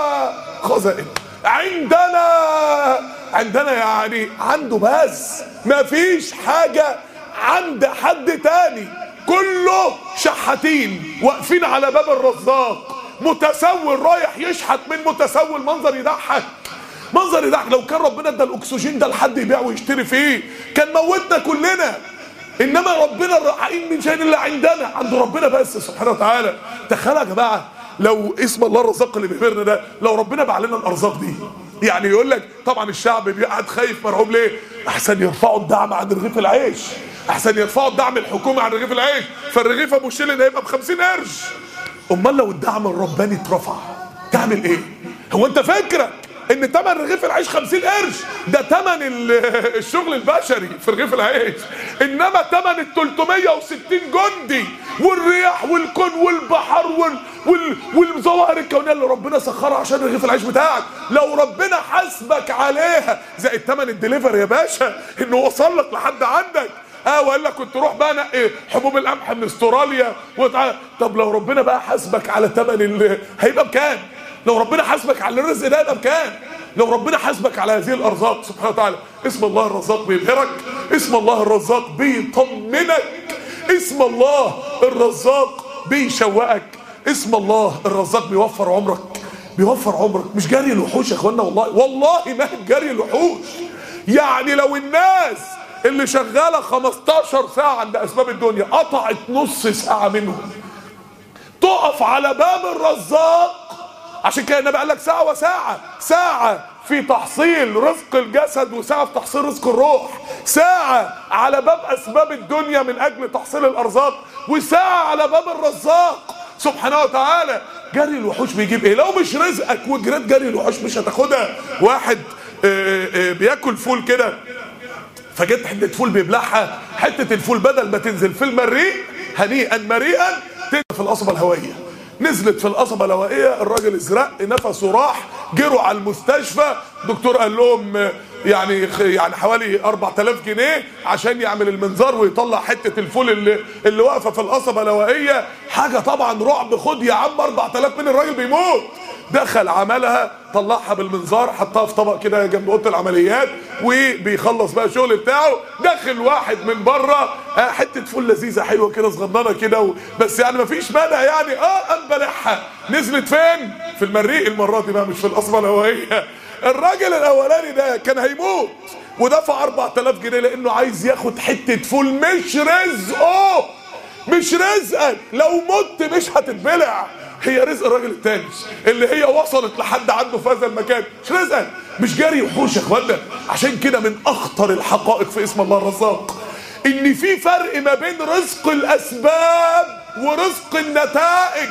خزائن. عندنا عندنا يعني عنده بس، مفيش حاجه عند حد تاني، كله شحاتين واقفين على باب الرزاق. متسول رايح يشحت من متسول، منظر يضحك، منظر يضحك. لو كان ربنا ادى الاكسجين ده لحد يبيع ويشتري فيه كان موتنا كلنا. انما ربنا الرحيم من شيء الا عندنا، عند ربنا بس سبحانه وتعالى. تخيلوا يا جماعه لو اسم الله الرزاق اللي بيبهرنا ده، لو ربنا باع لنا الارزاق دي. يعني يقول لك طبعا الشعب بيقعد خايف مرعوب ليه؟ احسن يرفعوا الدعم عن رغيف العيش، احسن يرفعوا الدعم الحكومي عن رغيف العيش، فالرغيف ابو شيلين هيبقى ب خمسين قرش. امال لو الدعم الرباني اترفع تعمل ايه؟ هو انت فاكرك ان تمن رغيف العيش خمسين قرش؟ ده تمن الشغل البشري في رغيف العيش، انما تمن ال ثلاثمية وستين جندي والرياح والكون والبحر وال وال والظواهر الكونيه اللي ربنا سخرها عشان رغيف العيش بتاعك، لو ربنا حاسبك عليها زائد تمن الدليفري يا باشا انه وصل لك لحد عندك. اه وقال لك كنت روح بقى نقي حبوب القمح من استراليا وتعالى. طب لو ربنا بقى حاسبك على تمن اللي هيبقى بكام؟ لو ربنا حاسبك على الرزق ده يبقى بكام؟ لو ربنا حاسبك على هذه الارزاق سبحانه وتعالى. اسم الله الرزاق بيبهرك، اسم الله الرزاق بيطمنك، اسم الله الرزاق بيشوقك، اسم الله الرزاق بيوفر عمرك، بيوفر عمرك. مش جري الوحوش يا اخوانا، والله والله ما جري الوحوش. يعني لو الناس اللي شغاله خمستاشر ساعه عند اسباب الدنيا قطعت نص ساعه منهم تقف على باب الرزاق. عشان كده النبي قال لك ساعة وساعة، ساعة في تحصيل رزق الجسد وساعة في تحصيل رزق الروح، ساعة على باب أسباب الدنيا من أجل تحصيل الأرزاق، وساعة على باب الرزاق سبحانه وتعالى. جري الوحوش بيجيب ايه؟ لو مش رزقك وجريت جري الوحوش مش هتاخدها. واحد آآ آآ بياكل فول كده، فجت حته فول بيبلعها، حته الفول بدل ما تنزل في المريء هنيئا مريئا تنزل في القصبه الهوائيه. نزلت في القصبه الهوائيه، الراجل ازرق نفسه راح، جروا على المستشفى. الدكتور قال لهم يعني يعني حوالي أربعة آلاف جنيه عشان يعمل المنظار ويطلع حته الفول اللي اللي واقفه في القصبه الهوائيه. حاجه طبعا رعب، خد يا عم أربعة آلاف من الراجل بيموت. دخل عملها، طلعها بالمنظار، حطها في طبق كده جنب اوضه العمليات، وبيخلص بقى الشغل بتاعه. داخل واحد من بره، آه حته فول لذيذه حلوه كده صغننه كده، بس يعني مفيش مانع يعني، اه قام بلعها. نزلت فين؟ في المريء المره دي بقى، مش في القصبه الهوائيه. الراجل الاولاني ده كان هيموت ودفع أربعة آلاف جنيه لانه عايز ياخد حته فول مش رزقه، مش رزقك. لو مت مش هتتبلع، هي رزق الراجل التاني اللي هي وصلت لحد عنده في هذا المكان، مش رزقك. مش جري وحوش يا اخوانا. عشان كده من اخطر الحقائق في اسم الله الرزاق ان في فرق ما بين رزق الاسباب ورزق النتائج.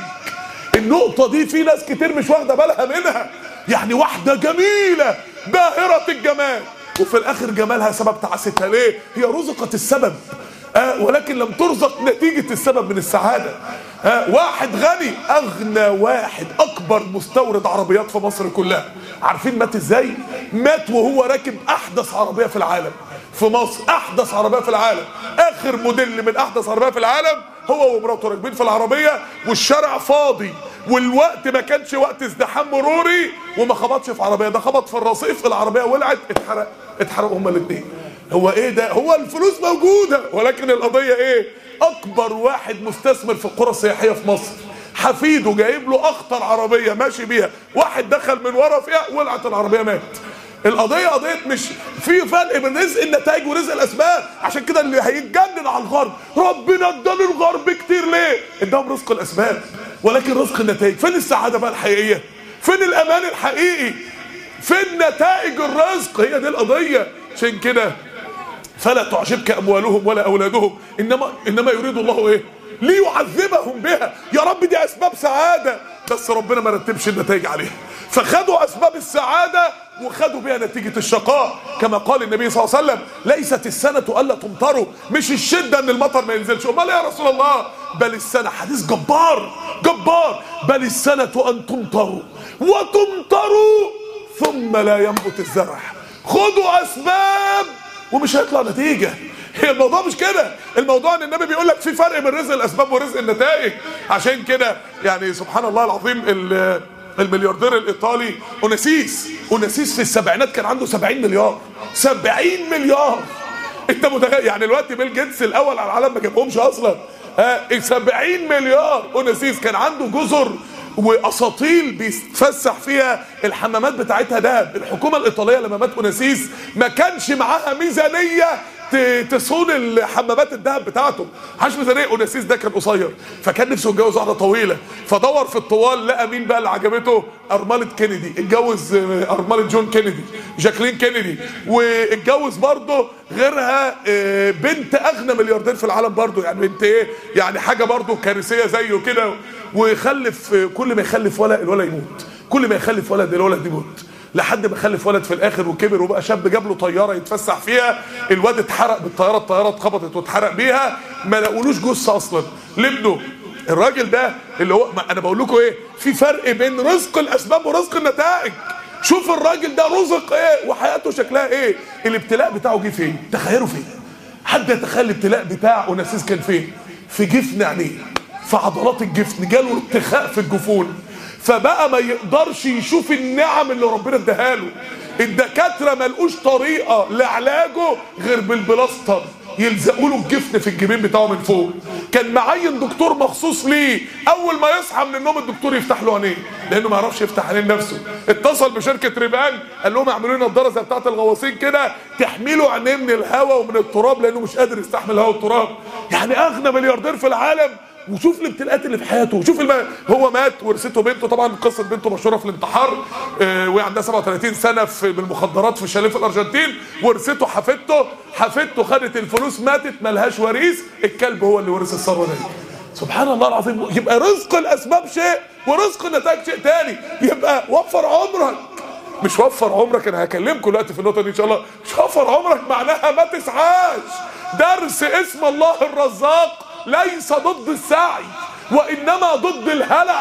النقطة دي في ناس كتير مش واخدة بالها منها. يعني واحدة جميلة باهرة الجمال وفي الاخر جمالها سبب تعاستها. ليه؟ هي رزقت السبب آه ولكن لم ترزق نتيجة السبب من السعادة. آه واحد غني، اغنى واحد، اكبر مستورد عربيات في مصر كلها. عارفين مات ازاي؟ مات وهو راكب احدث عربية في العالم في مصر، احدث عربية في العالم، اخر موديل من احدث عربية في العالم. هو ومراته راكبين في العربية والشارع فاضي والوقت ما كانش وقت ازدحام مروري، وما خبطش في عربية، ده خبط في الرصيف، العربية ولعت، اتحرق اتحرقوا هما الاثنين. هو ايه ده؟ هو الفلوس موجودة ولكن القضية ايه؟ اكبر واحد مستثمر في القرى السياحية في مصر، حفيده جايب له اخطر عربية ماشي بيها، واحد دخل من ورا فيها ولعت العربية مات. القضية قضية مش في فرق بين رزق النتائج ورزق الاسباب. عشان كده اللي هيتجنن على الغرب، ربنا ادانا الغرب كتير ليه؟ اداهم رزق الاسباب ولكن رزق النتائج. فين السعادة بقى الحقيقية؟ فين الامان الحقيقي؟ فين نتائج الرزق؟ هي دي القضية. عشان كده فلا تعجبك اموالهم ولا اولادهم انما انما يريد الله ايه؟ ليعذبهم بها. يا رب دي اسباب سعادة، بس ربنا ما رتبش النتائج عليها، فخدوا اسباب السعادة وخدوا بها نتيجة الشقاء. كما قال النبي صلى الله عليه وسلم: ليست السنة الا تمطروا. مش الشدة ان المطر ما ينزلش، امال يا رسول الله؟ بل السنة، حديث جبار جبار، بل السنة ان تمطروا وتمطروا ثم لا ينبت الزرع. خدوا اسباب ومش هيطلع نتيجة. هي الموضوع مش كده، الموضوع ان النبي بيقول لك في فرق بين رزق الاسباب ورزق النتائج. عشان كده يعني سبحان الله العظيم، الملياردير الايطالي اوناسيس اوناسيس في السبعينات كان عنده سبعين مليار. سبعين مليار. انت متخيل؟ يعني دلوقتي بيل جيتس الاول على العالم ما جابهمش اصلا. ها سبعين مليار. اوناسيس كان عنده جزر واساطيل بيتفسح فيها، الحمامات بتاعتها دهب. الحكومه الايطاليه لما مات اوناسيس ما كانش معاها ميزانيه تصون الحمامات الذهب بتاعته، حاش ميزانيه. اوناسيس ده كان قصير فكان نفسه يتجوز واحده طويله، فدور في الطوال لقى مين بقى اللي عجبته؟ ارمله كينيدي. اتجوز ارمله جون كينيدي، جاكلين كينيدي. واتجوز برضه غيرها بنت اغنى ملياردير في العالم برضه، يعني بنت ايه يعني، حاجه برضه كارثيه زيه كده. ويخلف، كل ما يخلف ولد الولد يموت، كل ما يخلف ولد الولد يموت، لحد ما خلف ولد في الاخر وكبر وبقى شاب، جاب له طياره يتفسح فيها. الواد اتحرق بالطياره، الطياره اتخبطت واتحرق بيها، ما لقولوش جثه اصلا لابنه. الراجل ده اللي هو، ما انا بقول لكم ايه، في فرق بين رزق الاسباب ورزق النتائج. شوف الراجل ده رزق ايه وحياته شكلها ايه. الابتلاء بتاعه جه فين؟ تخيلوا فين؟ حد يتخيل الابتلاء بتاع اوناسيس كان فين؟ في جفن عينيه، في عضلات الجفن، جاله ارتخاء في الجفون، فبقى ما يقدرش يشوف النعم اللي ربنا اداها له. الدكاتره ما لقوش طريقه لعلاجه غير بالبلاستر، يلزقوا له الجفن في الجبين بتاعه من فوق. كان معين دكتور مخصوص ليه، اول ما يصحى من النوم الدكتور يفتح له عينيه لانه ما يعرفش يفتح عينين نفسه. اتصل بشركه ريبان قال لهم اعملوا لي نضاره زي بتاعه الغواصين كده تحمي له عينيه من الهواء ومن التراب لانه مش قادر يستحمل الهواء والتراب. يعني اغنى ملياردير في العالم وشوف الابتلاءات اللي في حياته، وشوف الم... هو مات ورثته بنته، طبعا قصه بنته مشهوره في الانتحار، آه وهي عندها سبعة وثلاثين سنه في بالمخدرات في شاليه في الارجنتين، ورثته حفيدته، حفيدته خدت الفلوس ماتت ملهاش وريث، الكلب هو اللي ورث الثروه دي. سبحان الله العظيم. يبقى رزق الاسباب شيء ورزق النتائج شيء تاني. يبقى وفر عمرك، مش وفر عمرك، انا هكلمكم دلوقتي في النقطه دي ان شاء الله. مش وفر عمرك معناها ما تسعاش. درس اسم الله الرزاق ليس ضد السعي، وانما ضد الهلع،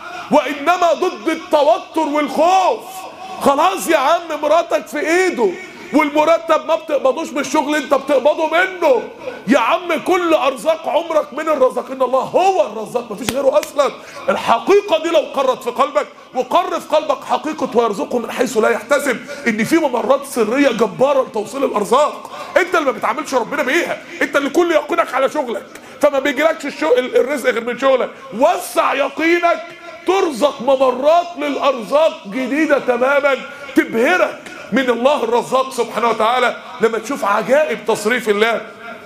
وانما ضد التوتر والخوف. خلاص يا عم مراتك في ايده، والمرتب ما بتقبضوش من الشغل انت بتقبضه منه. يا عم كل ارزاق عمرك من الرزاقين الله، هو الرزاق مفيش غيره اصلا. الحقيقه دي لو قرت في قلبك، وقر في قلبك حقيقه ويرزقه من حيث لا يحتسب، ان في ممرات سريه جباره لتوصيل الارزاق، انت اللي ما بتعاملش ربنا بيها، انت اللي كل يقينك على شغلك فما بيجيلكش الشغل الرزق غير من شغلك. وسع يقينك ترزق ممرات للارزاق جديده تماما تبهرك من الله الرزاق سبحانه وتعالى لما تشوف عجائب تصريف الله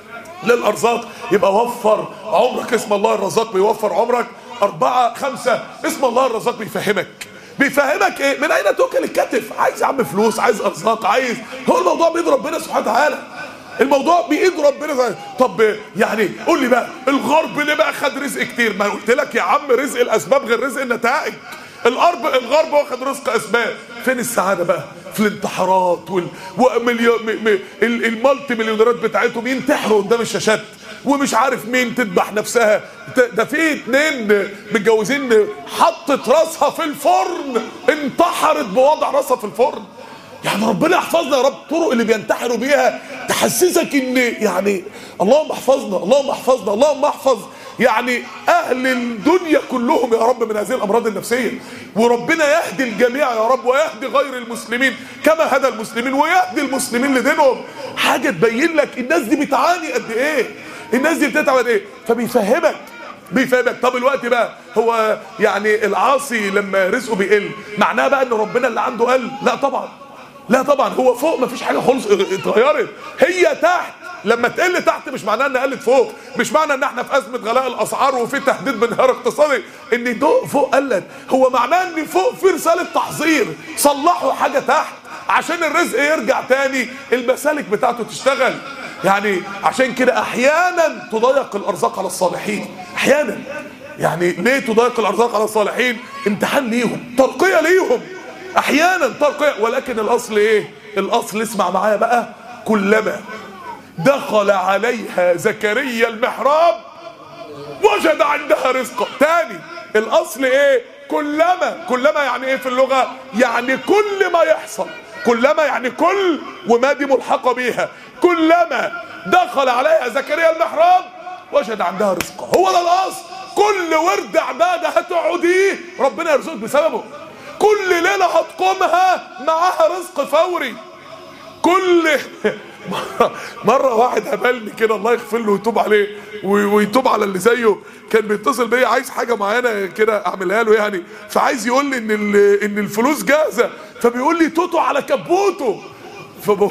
للارزاق. يبقى وفر عمرك، اسم الله الرزاق بيوفر عمرك. أربعة خمسة، اسم الله الرزاق بيفهمك. بيفهمك ايه؟ من اين توكل الكتف؟ عايز يا عم فلوس، عايز ارزاق، عايز، هو الموضوع بيد ربنا سبحانه وتعالى. الموضوع بايد ربنا. طب يعني قول لي بقى الغرب ليه بقى خد رزق كتير؟ ما قلت لك يا عم رزق الاسباب غير رزق النتائج. الغرب الغرب واخد رزق اسباب. فين السعاده بقى؟ في الانتحارات وال ومليون المالتي مليونيرات بتاعتهم ينتحروا قدام الشاشات، ومش عارف مين تذبح نفسها. ده في اتنين متجوزين حطت راسها في الفرن، انتحرت بوضع راسها في الفرن. يعني ربنا يحفظنا يا رب. الطرق اللي بينتحروا بيها تحسسك ان يعني اللهم احفظنا، اللهم احفظنا، اللهم احفظ يعني اهل الدنيا كلهم يا رب من هذه الامراض النفسيه. وربنا يهدي الجميع يا رب، ويهدي غير المسلمين كما هدى المسلمين، ويهدي المسلمين لدينهم. حاجه تبين لك الناس دي بتعاني قد ايه، الناس دي بتتعب قد ايه. فبيفهمك بيفهمك. طب الوقت بقى هو يعني العاصي لما رزقه بيقل معناه بقى ان ربنا اللي عنده قل؟ لا طبعا، لا طبعا. هو فوق مفيش حاجه خالص اتغيرت، هي تحت. لما تقل تحت مش معناه ان قلت فوق، مش معنى ان احنا في ازمه غلاء الاسعار وفي تهديد بانهيار اقتصادي ان فوق قلت. هو معناه ان فوق في رساله تحذير، صلحوا حاجه تحت عشان الرزق يرجع تاني، المسالك بتاعته تشتغل. يعني عشان كده احيانا تضيق الارزاق على الصالحين، احيانا. يعني ليه تضيق الارزاق على الصالحين؟ امتحان ليهم، ترقيه ليهم، احيانا ترقيه. ولكن الاصل ايه؟ الاصل اسمع معايا بقى. كلما دخل عليها زكريا المحراب وجد عندها رزقا. تاني الاصل ايه؟ كلما. كلما يعني ايه في اللغه؟ يعني كل ما يحصل. كلما يعني كل، وما دي ملحقه بيها. كلما دخل عليها زكريا المحراب وجد عندها رزقا. هو ده الاصل. كل ورد عباده هتقعديه ربنا يرزقك بسببه. كل ليله هتقومها معاها رزق فوري. كل مرة, مرة واحد قابلني كده الله يغفر له ويتوب عليه ويتوب على اللي زيه، كان بيتصل بيا عايز حاجة معينة كده اعملها له يعني، فعايز يقول لي ان ان الفلوس جاهزة، فبيقول لي توتو على كبوته. فبقول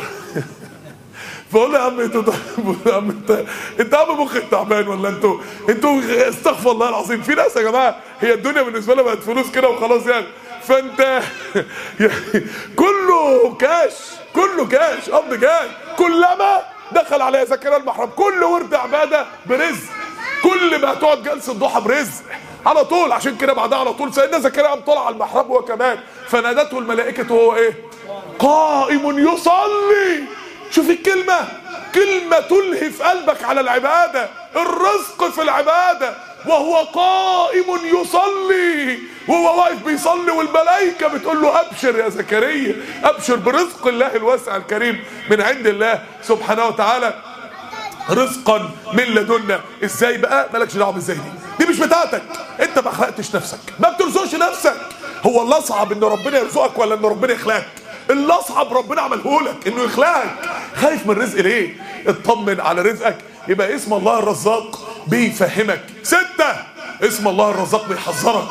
بقول له يا عم انت يا عم انت انت عم مخك تعبان ولا انتوا انتوا استغفر الله العظيم. في ناس يا جماعه هي الدنيا بالنسبه لها بقت فلوس كده وخلاص يعني. فانت يعني كله كاش، كله كاش، قبض جاي. كلما دخل عليها زكريا المحراب، كل ورد عباده برزق، كل ما تقعد جلسه ضحى برزق على طول. عشان كده بعدها على طول سيدنا زكريا قام طلع على المحراب هو كمان، فنادته الملائكه وهو ايه؟ قائم يصلي. شوف الكلمة، كلمة تلهي في قلبك على العبادة. الرزق في العبادة وهو قائم يصلي، وهو واقف بيصلي والملائكة بتقول له أبشر يا زكريا، أبشر برزق الله الواسع الكريم من عند الله سبحانه وتعالى، رزقا من لدنا. ازاي بقى؟ مالكش دعوه بالزي دي، دي مش بتاعتك، انت ما خلقتش نفسك، ما بترزقش نفسك. هو اللي اصعب ان ربنا يرزقك ولا ان ربنا يخلقك؟ اللي اصعب ربنا عملهولك انه يخلقك. خايف من الرزق ليه؟ اطمن على رزقك. يبقى اسم الله الرزاق بيفهمك. ستة، اسم الله الرزاق بيحذرك،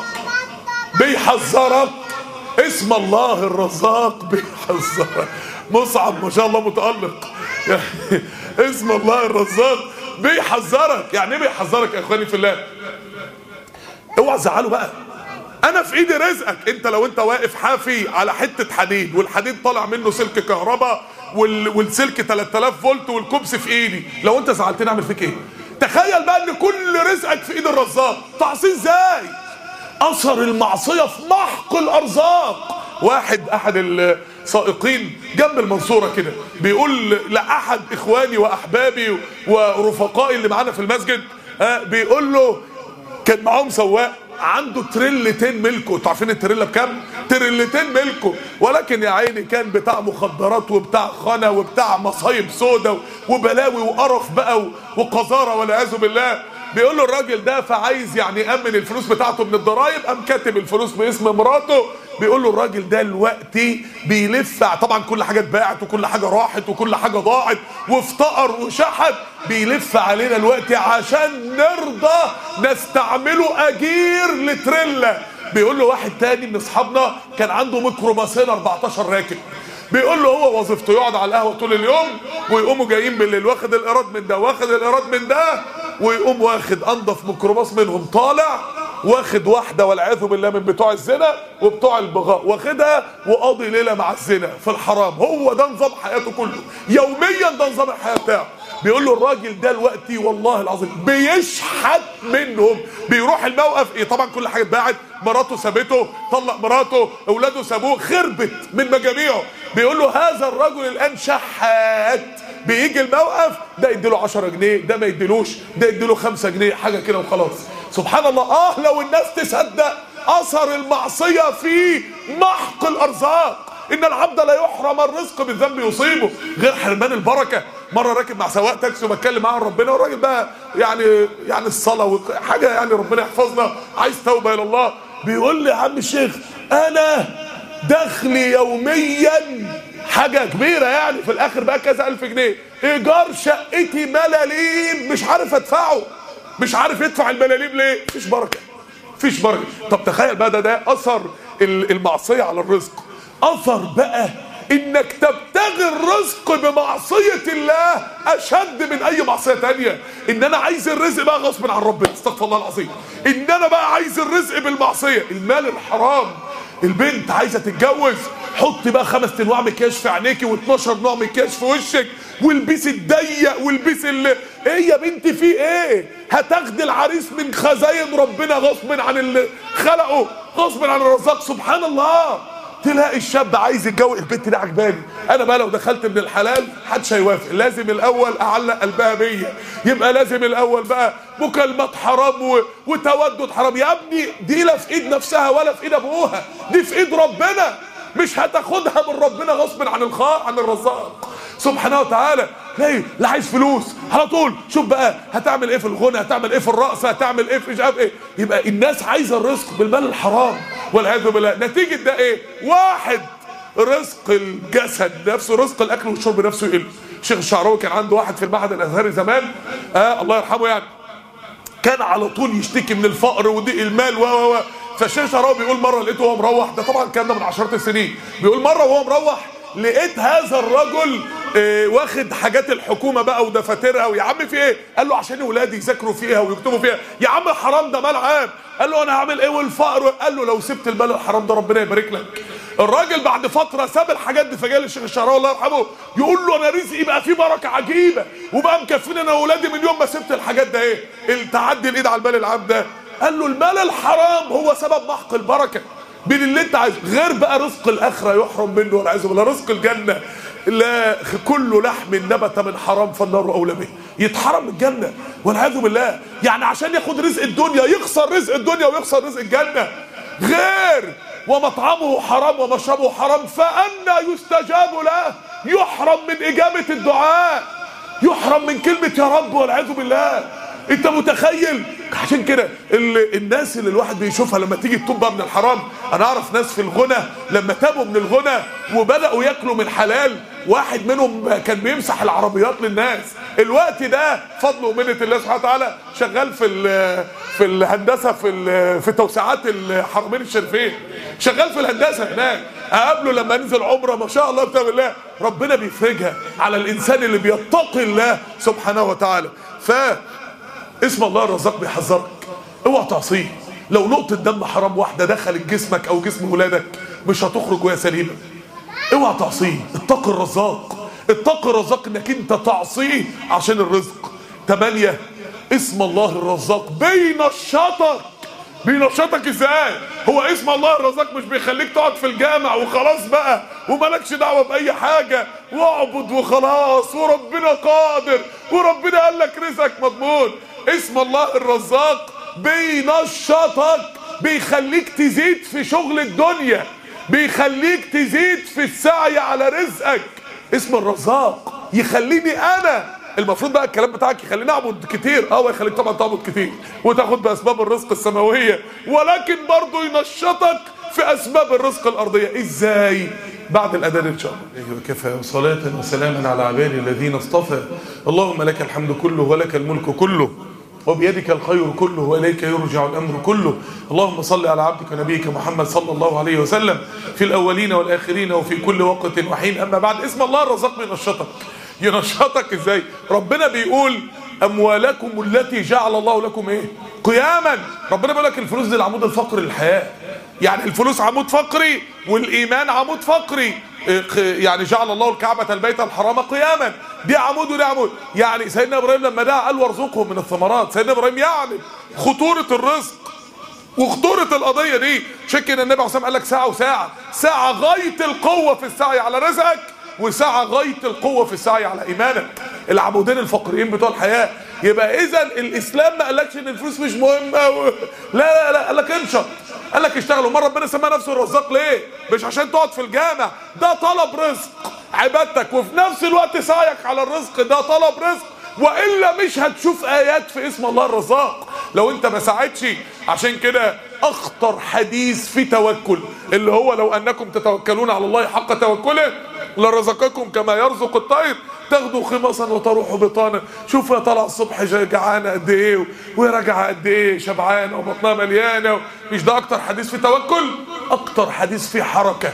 بيحذرك. اسم الله الرزاق بيحذرك. مصعب ما شاء الله متألق. اسم الله الرزاق بيحذرك. يعني ايه بيحذرك يا اخواني في الله؟ اوعى تزعله بقى، انا في ايدي رزقك. انت لو انت واقف حافي على حته حديد والحديد طالع منه سلك كهرباء وال... والسلك ثلاثة آلاف فولت والكوبس في ايدي، لو انت زعلتني اعمل فيك ايه؟ تخيل بقى ان كل رزقك في ايد الرزاق، تعصيه ازاي؟ اثر المعصيه في محق الارزاق. واحد احد السائقين جنب المنصوره كده بيقول لاحد اخواني واحبابي ورفقائي اللي معانا في المسجد، آه بيقول له كان معاهم سواق عنده تريلتين ملكه. انتوا عارفين التريلا بكام؟ تريلتين ملكه، ولكن يا عيني كان بتاع مخدرات وبتاع خنا وبتاع مصايب سودا وبلاوي وقرف بقى وقذاره والعياذ بالله. بيقول له الراجل ده فعايز يعني يأمن الفلوس بتاعته من الضرايب، قام كاتب الفلوس باسم مراته. بيقول له الراجل ده دلوقتي بيلف، طبعا كل حاجه اتباعت وكل حاجه راحت وكل حاجه ضاعت وافتقر وشحت، بيلف علينا دلوقتي عشان نرضى نستعمله اجير لتريلا. بيقول له واحد تاني من اصحابنا كان عنده ميكروباصين أربعتاشر راكب، بيقول له هو وظيفته يقعد على القهوه طول اليوم ويقوموا جايين بالليل واخد الايراد من ده واخد الايراد من ده، ويقوم واخد انضف ميكروباص منهم طالع واخد واحده والعياذ بالله من بتوع الزنا وبتوع البغاء، واخدها وقاضي ليله مع الزنا في الحرام. هو ده نظام حياته كله يوميا، ده نظام الحياه بتاعه. بيقول له الراجل ده دلوقتي والله العظيم بيشحت منهم، بيروح الموقف ايه طبعا كل حاجه اتباعت، مراته سابته، طلق مراته، اولاده سابوه، خربت من مجاميعه. بيقول له هذا الرجل الان شحات، بيجي الموقف ده يديله عشرة جنيه، ده ما يديلوش، ده يديله خمسة جنيه، حاجه كده وخلاص. سبحان الله. اه لو الناس تصدق اثر المعصيه في محق الارزاق، ان العبد لا يحرم الرزق بالذنب يصيبه، غير حرمان البركه. مره راكب مع سواق تاكسي وبتكلم معاه عن ربنا، والراجل بقى يعني يعني الصلاه حاجه يعني ربنا يحفظنا، عايز توبه الى الله. بيقول لي يا عم الشيخ انا دخلي يوميا حاجه كبيره يعني، في الاخر بقى كذا الف جنيه، ايجار شقتي ملاليم مش عارف ادفعه، مش عارف يدفع الملاليم ليه؟ مفيش بركه، مفيش بركه. طب تخيل بقى ده ده اثر المعصيه على الرزق. اثر بقى انك تبتغي الرزق بمعصيه الله اشد من اي معصيه تانية. ان انا عايز الرزق بقى غصب عن ربنا، استغفر الله العظيم، ان انا بقى عايز الرزق بالمعصيه. المال الحرام، البنت عايزه تتجوز، حطي بقى خمس انواع مكياج في عينيكي واتناشر نوع مكياج في وشك، والبسي الضيق والبسي اللي ايه يا بنتي في ايه؟ هتاخدي العريس من خزاين ربنا غصب عن اللي خلقه، غصب عن الرزاق. سبحان الله. تلاقي الشاب عايز يتجوز، البنت دي عجباني، انا بقى لو دخلت من الحلال محدش هيوافق، لازم الاول اعلق قلبها بيا، يبقى لازم الاول بقى مكالمات حرام و... وتودد حرام. يا ابني دي لا في ايد نفسها ولا في ايد ابوها، دي في ايد ربنا، مش هتاخدها من ربنا غصب عن الخاء عن الرزاق سبحانه وتعالى. ليه؟ لا عايز فلوس على طول، شوف بقى هتعمل ايه في الغنى، هتعمل ايه في الرقص، هتعمل ايه في مش عارف ايه. يبقى الناس عايزه الرزق بالمال الحرام والعياذ بالله. نتيجه ده ايه؟ واحد رزق الجسد نفسه، رزق الاكل والشرب نفسه يقل. الشيخ الشعراوي كان عنده واحد في المعهد الازهري زمان، آه الله يرحمه يعني، كان على طول يشتكي من الفقر وضيق المال و و و فالشيخ الشعراوي بيقول مره لقيته وهو مروح، ده طبعا كان ده من عشرات السنين، بيقول مره وهو مروح لقيت هذا الرجل اه واخد حاجات الحكومه بقى ودفاترها، ويا عم في ايه؟ قال له عشان اولادي يذاكروا فيها ويكتبوا فيها. يا عم حرام، ده مال عام. قال له انا هعمل ايه والفقر؟ قال له لو سبت المال الحرام ده ربنا يبارك لك. الراجل بعد فتره ساب الحاجات دي، فجاء الشيخ الشعراوي الله يرحمه يقول له انا رزقي بقى فيه بركه عجيبه وبقى مكفيني انا واولادي من يوم ما سبت الحاجات ده. ايه التعدي الايد على المال العام ده؟ قال له المال الحرام هو سبب محق البركه بين اللي انت عايزه، غير بقى رزق الاخره يحرم منه والعياذ بالله. رزق الجنه لا كل لحم نبت من حرام فالنار اولى به، يتحرم من الجنه والعياذ بالله. يعني عشان ياخد رزق الدنيا يخسر رزق الدنيا ويخسر رزق الجنه. غير ومطعمه حرام ومشربه حرام فأنى يستجاب له، يحرم من اجابه الدعاء، يحرم من كلمه يا رب والعياذ بالله. انت متخيل؟ عشان كده الناس اللي الواحد بيشوفها لما تيجي تتوب بقى من الحرام، انا اعرف ناس في الغنى لما تابوا من الغنى وبداوا ياكلوا من حلال، واحد منهم كان بيمسح العربيات للناس، الوقت ده فضل ومنه الله سبحانه وتعالى شغال في في الهندسه في في توسعات الحرمين الشريفين، شغال في الهندسه هناك. اقابله لما ننزل عمره ما شاء الله كتاب الله ربنا بيفرجها على الانسان اللي بيتقي الله سبحانه وتعالى. ف اسم الله الرزاق بيحذرك، اوعى تعصيه. لو نقطة دم حرام واحدة دخلت جسمك او جسم ولادك مش هتخرج وهي سليمة. اوعى تعصيه، اتق الرزاق، اتق الرزاق انك انت تعصيه عشان الرزق. تمانية، اسم الله الرزاق بينشطك. بينشطك ازاي؟ هو اسم الله الرزاق مش بيخليك تقعد في الجامع وخلاص بقى ومالكش دعوه باي حاجه واعبد وخلاص وربنا قادر وربنا قال لك رزقك مضمون. اسم الله الرزاق بينشطك، بيخليك تزيد في شغل الدنيا، بيخليك تزيد في السعي على رزقك. اسم الرزاق يخليني انا المفروض بقى الكلام بتاعك يخليني اعبد كتير، اه يخليك طبعا تعبد كتير وتاخد باسباب الرزق السماويه، ولكن برضه ينشطك في اسباب الرزق الارضيه. ازاي؟ بعد الاذان ان شاء الله. وكفى صلاه وسلاما على عبادي الذين اصطفى. اللهم لك الحمد كله ولك الملك كله وبيدك الخير كله واليك يرجع الامر كله. اللهم صل على عبدك ونبيك محمد صلى الله عليه وسلم في الاولين والاخرين وفي كل وقت وحين. اما بعد، اسم الله الرزاق بينشطك. ينشطك ازاي؟ ربنا بيقول اموالكم التي جعل الله لكم ايه؟ قياما. ربنا بيقول لك الفلوس دي العمود الفقري للحياه. يعني الفلوس عمود فقري والايمان عمود فقري. يعني جعل الله الكعبة البيت الحرام قياما، دي عمود ودي عمود. يعني سيدنا ابراهيم لما دعا قال وارزقهم من الثمرات. سيدنا ابراهيم يعلم خطورة الرزق وخطورة القضية دي. شكل النبي عليه الصلاة والسلام قال لك ساعة وساعة، ساعة غاية القوة في السعي على رزقك وساعة غاية القوة في السعي على ايمانك. العمودين الفقريين بتوع الحياة. يبقى اذا الاسلام ما قالكش ان الفلوس مش مهمة و... لا لا لا، قال لك انشط، قال لك اشتغل. ومرة ربنا سمى نفسه الرزاق ليه؟ مش عشان تقعد في الجامع، ده طلب رزق عبادتك، وفي نفس الوقت سعيك على الرزق ده طلب رزق، والا مش هتشوف ايات في اسم الله الرزاق لو انت ما ساعدتش. عشان كده اخطر حديث في توكل اللي هو لو انكم تتوكلون على الله حق توكله لرزقكم كما يرزق الطير تاخدوا خماصا وتروحوا بطانا. شوف يا طالع الصبح جعانه قد ايه وهي راجعه قد ايه شبعانه وبطنها مليانه. مش ده اكتر حديث في توكل؟ اكتر حديث في حركه،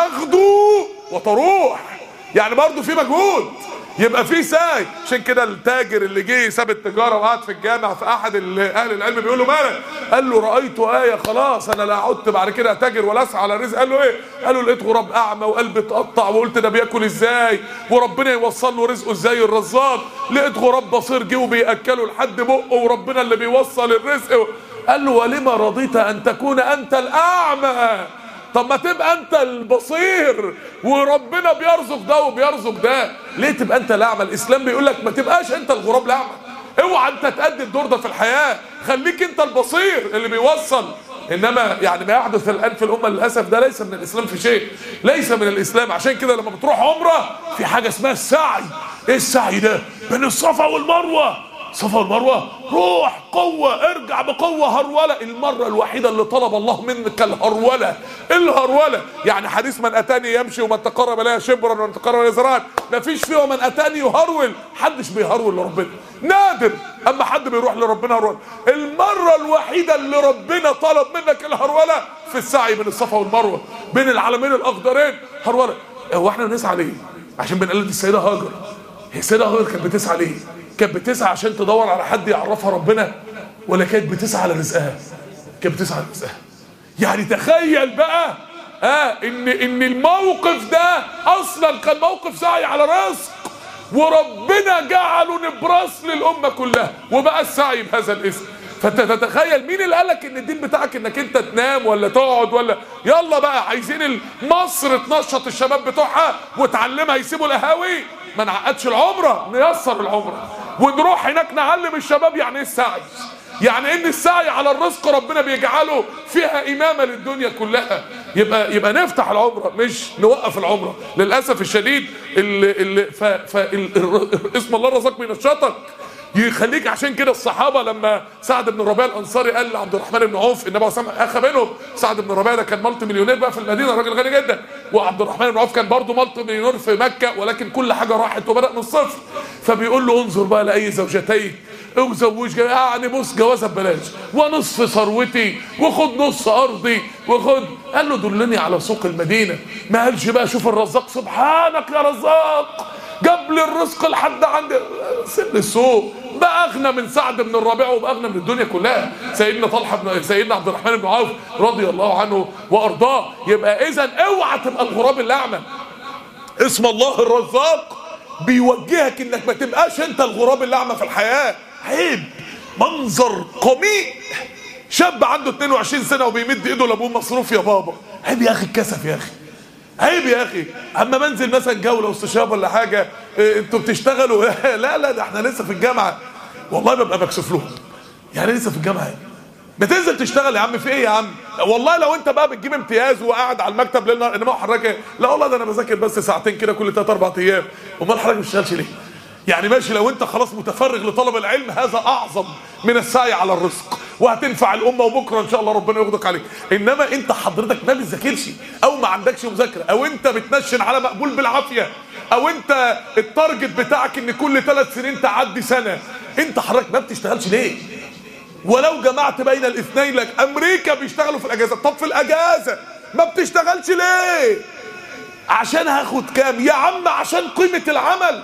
تاخدوا وتروح، يعني برضو في مجهود، يبقى في سعي. عشان كده التاجر اللي جه ساب التجاره وقعد في الجامع، في احد اهل العلم بيقول له مالك؟ قال له رايت ايه خلاص انا لا عدت بعد كده اتاجر ولا اسعى على رزق. قال له ايه؟ قال له لقيت غراب اعمى وقلبي اتقطع وقلت ده بياكل ازاي وربنا يوصل له رزقه ازاي الرزاق. لقيت غراب بصير جه وبياكله لحد بقه وربنا اللي بيوصل الرزق. قال له ولما رضيت ان تكون انت الاعمى؟ طب ما تبقى انت البصير وربنا بيرزق ده وبيرزق ده، ليه تبقى انت الاعمى؟ الاسلام بيقول لك ما تبقاش انت الغراب الاعمى، اوعى انت تأدي الدور ده في الحياه، خليك انت البصير اللي بيوصل. انما يعني ما يحدث الان في الامه للاسف ده ليس من الاسلام في شيء، ليس من الاسلام. عشان كده لما بتروح عمره في حاجه اسمها السعي. ايه السعي ده؟ بين الصفا والمروه. الصفا والمروه، روح قوه، ارجع بقوه، هروله. المره الوحيده اللي طلب الله منك الهروله. الهروله يعني حديث من اتاني يمشي ومن تقرب الي شبرا ومن تقرب الي ذراعا، ما فيش فيه ومن اتاني يهرول. حدش بيهرول لربنا، نادر اما حد بيروح لربنا هرول. المره الوحيده اللي ربنا طلب منك الهروله في السعي بين الصفا والمروه، بين العلمين الاخضرين، هروله. هو احنا بنسعى ليه؟ عشان بنقلد السيده هاجر. هي السيده هاجر كانت بتسعى ليه؟ كانت بتسعى عشان تدور على حد يعرفها ربنا، ولا كانت بتسعى على رزقها؟ كانت بتسعى على رزقها. يعني تخيل بقى اه ان ان الموقف ده اصلا كان موقف سعي على رزق، وربنا جعله نبراس للامه كلها وبقى السعي بهذا الاسم. فانت تتخيل مين اللي قالك ان الدين بتاعك انك انت تنام ولا تقعد ولا يلا بقى عايزين مصر تنشط الشباب بتوعها وتعلمها يسيبوا القهاوي؟ ما نعقدش العمره، نيسر العمره ونروح هناك نعلم الشباب يعني ايه السعي، يعني ان السعي على الرزق ربنا بيجعله فيها امامه للدنيا كلها. يبقى يبقى نفتح العمره مش نوقف العمره. للاسف الشديد اللي اللي ف ف اسم الله الرزاق بينشطك يخليك. عشان كده الصحابه لما سعد بن الربيع الانصاري قال لعبد الرحمن بن عوف، النبي صلى الله عليه وسلم اخى بينهم. سعد بن الربيع ده كان مالتي مليونير بقى في المدينه، راجل غني جدا، وعبد الرحمن بن عوف كان برضه مالتي مليونير في مكه، ولكن كل حاجه راحت وبدا من الصفر. فبيقول له انظر بقى لاي زوجتين وزوج، يعني بص جوازه ببلاش ونصف ثروتي وخد نص ارضي وخد. قال له دلني على سوق المدينه، ما قالش بقى شوف الرزاق سبحانك يا رزاق جاب لي الرزق لحد عند سن السوق بقى اغنى من سعد بن الربيع وبقى اغنى من الدنيا كلها. سيدنا طلحه بن سيدنا عبد الرحمن بن عوف رضي الله عنه وارضاه. يبقى اذا اوعى تبقى الغراب الاعمى. اسم الله الرزاق بيوجهك انك ما تبقاش انت الغراب الاعمى في الحياه. عيب، منظر قميء، شاب عنده اتنين وعشرين سنه وبيمد ايده لابوه مصروف يا بابا. عيب يا اخي الكسف يا اخي، عيب يا اخي. اما منزل مثلا جوله واستشراب ولا حاجه، إيه انتوا بتشتغلوا؟ لا لا ده احنا لسه في الجامعه. والله ببقى مكسوف لهم، يعني لسه في الجامعه يعني. ما تنزل تشتغل يا عم، في ايه يا عم؟ والله لو انت بقى بتجيب امتياز وقاعد على المكتب ليل نهار، انما حضرتك لا والله ده انا بذاكر بس ساعتين كده كل ثلاث اربع ايام. امال حضرتك ما بتشتغلش ليه؟ يعني ماشي لو انت خلاص متفرغ لطلب العلم، هذا اعظم من السعي على الرزق، وهتنفع الامه وبكره ان شاء الله ربنا ياخدك عليك. انما انت حضرتك ما بتذاكرش، او ما عندكش مذاكره، او انت بتنشن على مقبول بالعافيه، او انت التارجت بتاعك ان كل ثلاث سنين تعدي سنه. انت حضرتك ما بتشتغلش ليه؟ ولو جمعت بين الاثنين لك، امريكا بيشتغلوا في الاجازه، طب في الاجازه ما بتشتغلش ليه؟ عشان هاخد كام يا عم؟ عشان قيمه العمل،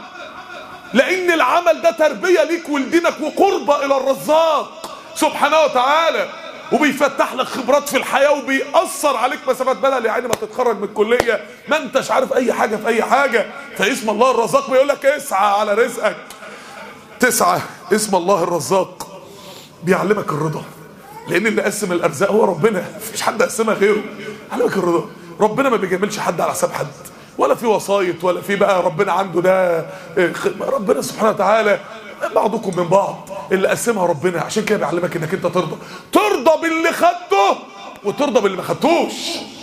لان العمل ده تربيه ليك ولدينك وقربه الى الرزاق سبحانه وتعالى، وبيفتح لك خبرات في الحياه، وبيأثر عليك مسافات بدل يعني ما تتخرج من الكليه ما انتش عارف اي حاجه في اي حاجه. فاسم الله الرزاق بيقول لك اسعى على رزقك. تسعى. اسم الله الرزاق بيعلمك الرضا، لان اللي قسم الارزاق هو ربنا، مفيش حد قسمها غيره. علمك الرضا. ربنا ما بيجاملش حد على حساب حد، ولا في وسايط، ولا في بقى ربنا عنده ده. ربنا سبحانه وتعالى بعضكم من بعض، اللي قسمها ربنا. عشان كده بيعلمك انك انت ترضى، ترضى باللي خدته وترضى باللي ما خدتوش.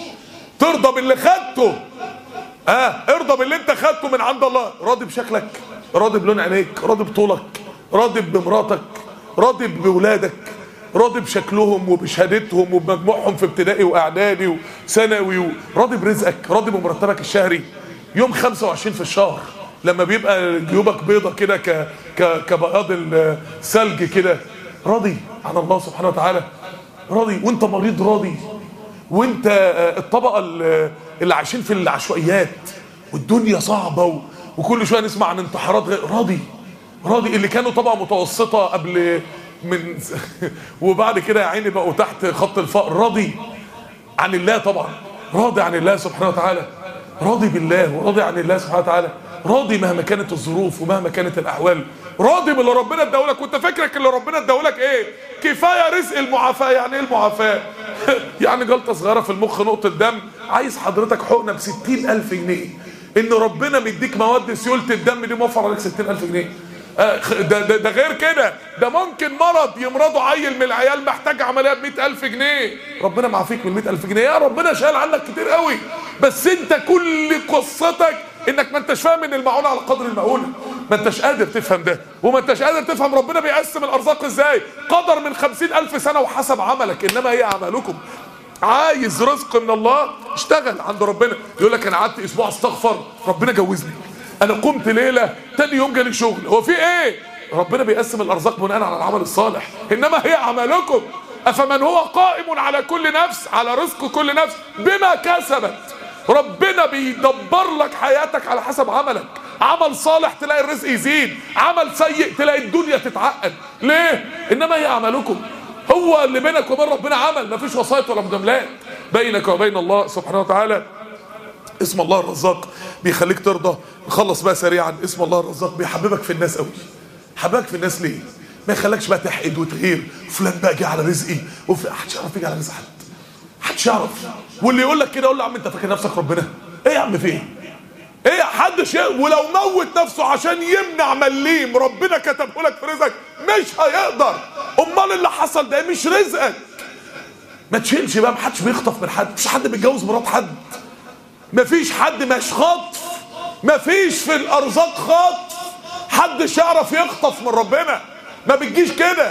ترضى باللي خدته، اه ارضى باللي انت خدته من عند الله. راضي بشكلك، راضي بلون عينيك، راضي بطولك، راضي بمراتك، راضي بولادك، راضي بشكلهم وبشهادتهم وبمجموعهم في ابتدائي واعدادي وثانوي، راضي برزقك، راضي بمرتبك الشهري. يوم خمسة وعشرين في الشهر لما بيبقى جيوبك بيضة كده ك ك كبياض الثلج كده، راضي عن الله سبحانه وتعالى. راضي وانت مريض، راضي وانت الطبقة اللي عايشين في العشوائيات والدنيا صعبة وكل شوية نسمع عن انتحارات، راضي. راضي اللي كانوا طبقة متوسطة قبل من وبعد كده يا عيني بقوا تحت خط الفقر، راضي عن الله طبعا، راضي عن الله سبحانه وتعالى، راضي بالله وراضي عن الله سبحانه وتعالى، راضي مهما كانت الظروف ومهما كانت الاحوال، راضي باللي ربنا اداهولك. وانت فاكرك اللي ربنا اداهولك ايه؟ كفايه رزق المعافاه. يعني ايه المعافاه؟ يعني جلطه صغيره في المخ، نقطه دم، عايز حضرتك حقنه ب ستين ألف جنيه، ان ربنا مديك مواد سيوله الدم دي موفر عليك ستين ألف جنيه. ده, ده, ده غير كده، ده ممكن مرض يمرضه عيل من العيال محتاج عمليه ب مئة ألف جنيه، ربنا معافيك من مئة ألف جنيه. يا ربنا شال عنك كتير قوي، بس انت كل قصتك انك ما انتش فاهم ان المعونه على قدر المعونه، ما انتش قادر تفهم ده، وما انتش قادر تفهم ربنا بيقسم الارزاق ازاي. قدر من خمسين ألف سنه وحسب عملك، انما هي اعمالكم. عايز رزق من الله، اشتغل عند ربنا. يقول لك انا قعدت اسبوع استغفر ربنا جوزني، انا قمت ليله تاني يوم جالي شغل، هو في ايه؟ ربنا بيقسم الارزاق بناء على العمل الصالح، انما هي اعمالكم. افمن هو قائم على كل نفس، على رزق كل نفس بما كسبت. ربنا بيدبر لك حياتك على حسب عملك. عمل صالح تلاقي الرزق يزيد، عمل سيء تلاقي الدنيا تتعقد. ليه؟ انما هي اعمالكم. هو اللي بينك وبين ربنا عمل، مفيش وسايط ولا مجاملات بينك وبين الله سبحانه وتعالى. اسم الله الرزاق بيخليك ترضى. نخلص بقى سريعا. اسم الله الرزاق بيحببك في الناس قوي. حببك في الناس ليه؟ ما يخلكش بقى تحقد وتغير، فلان بقى جه على رزقي، وفي محدش يعرف يجي على رزق حد، محدش يعرف. واللي يقول لك كده قول له يا عم انت فاكر نفسك ربنا؟ ايه يا عم في ايه؟ ايه حدش ي... ولو موت نفسه عشان يمنع مليم ربنا كتبه لك في رزقك مش هيقدر. امال اللي حصل ده مش رزقك. ما تشيلش بقى، محدش بيخطف من حد، مش حد بيتجوز مرات حد، مفيش حد مش خطف، مفيش في الارزاق خطف، حدش يعرف يخطف من ربنا، ما بتجيش كده.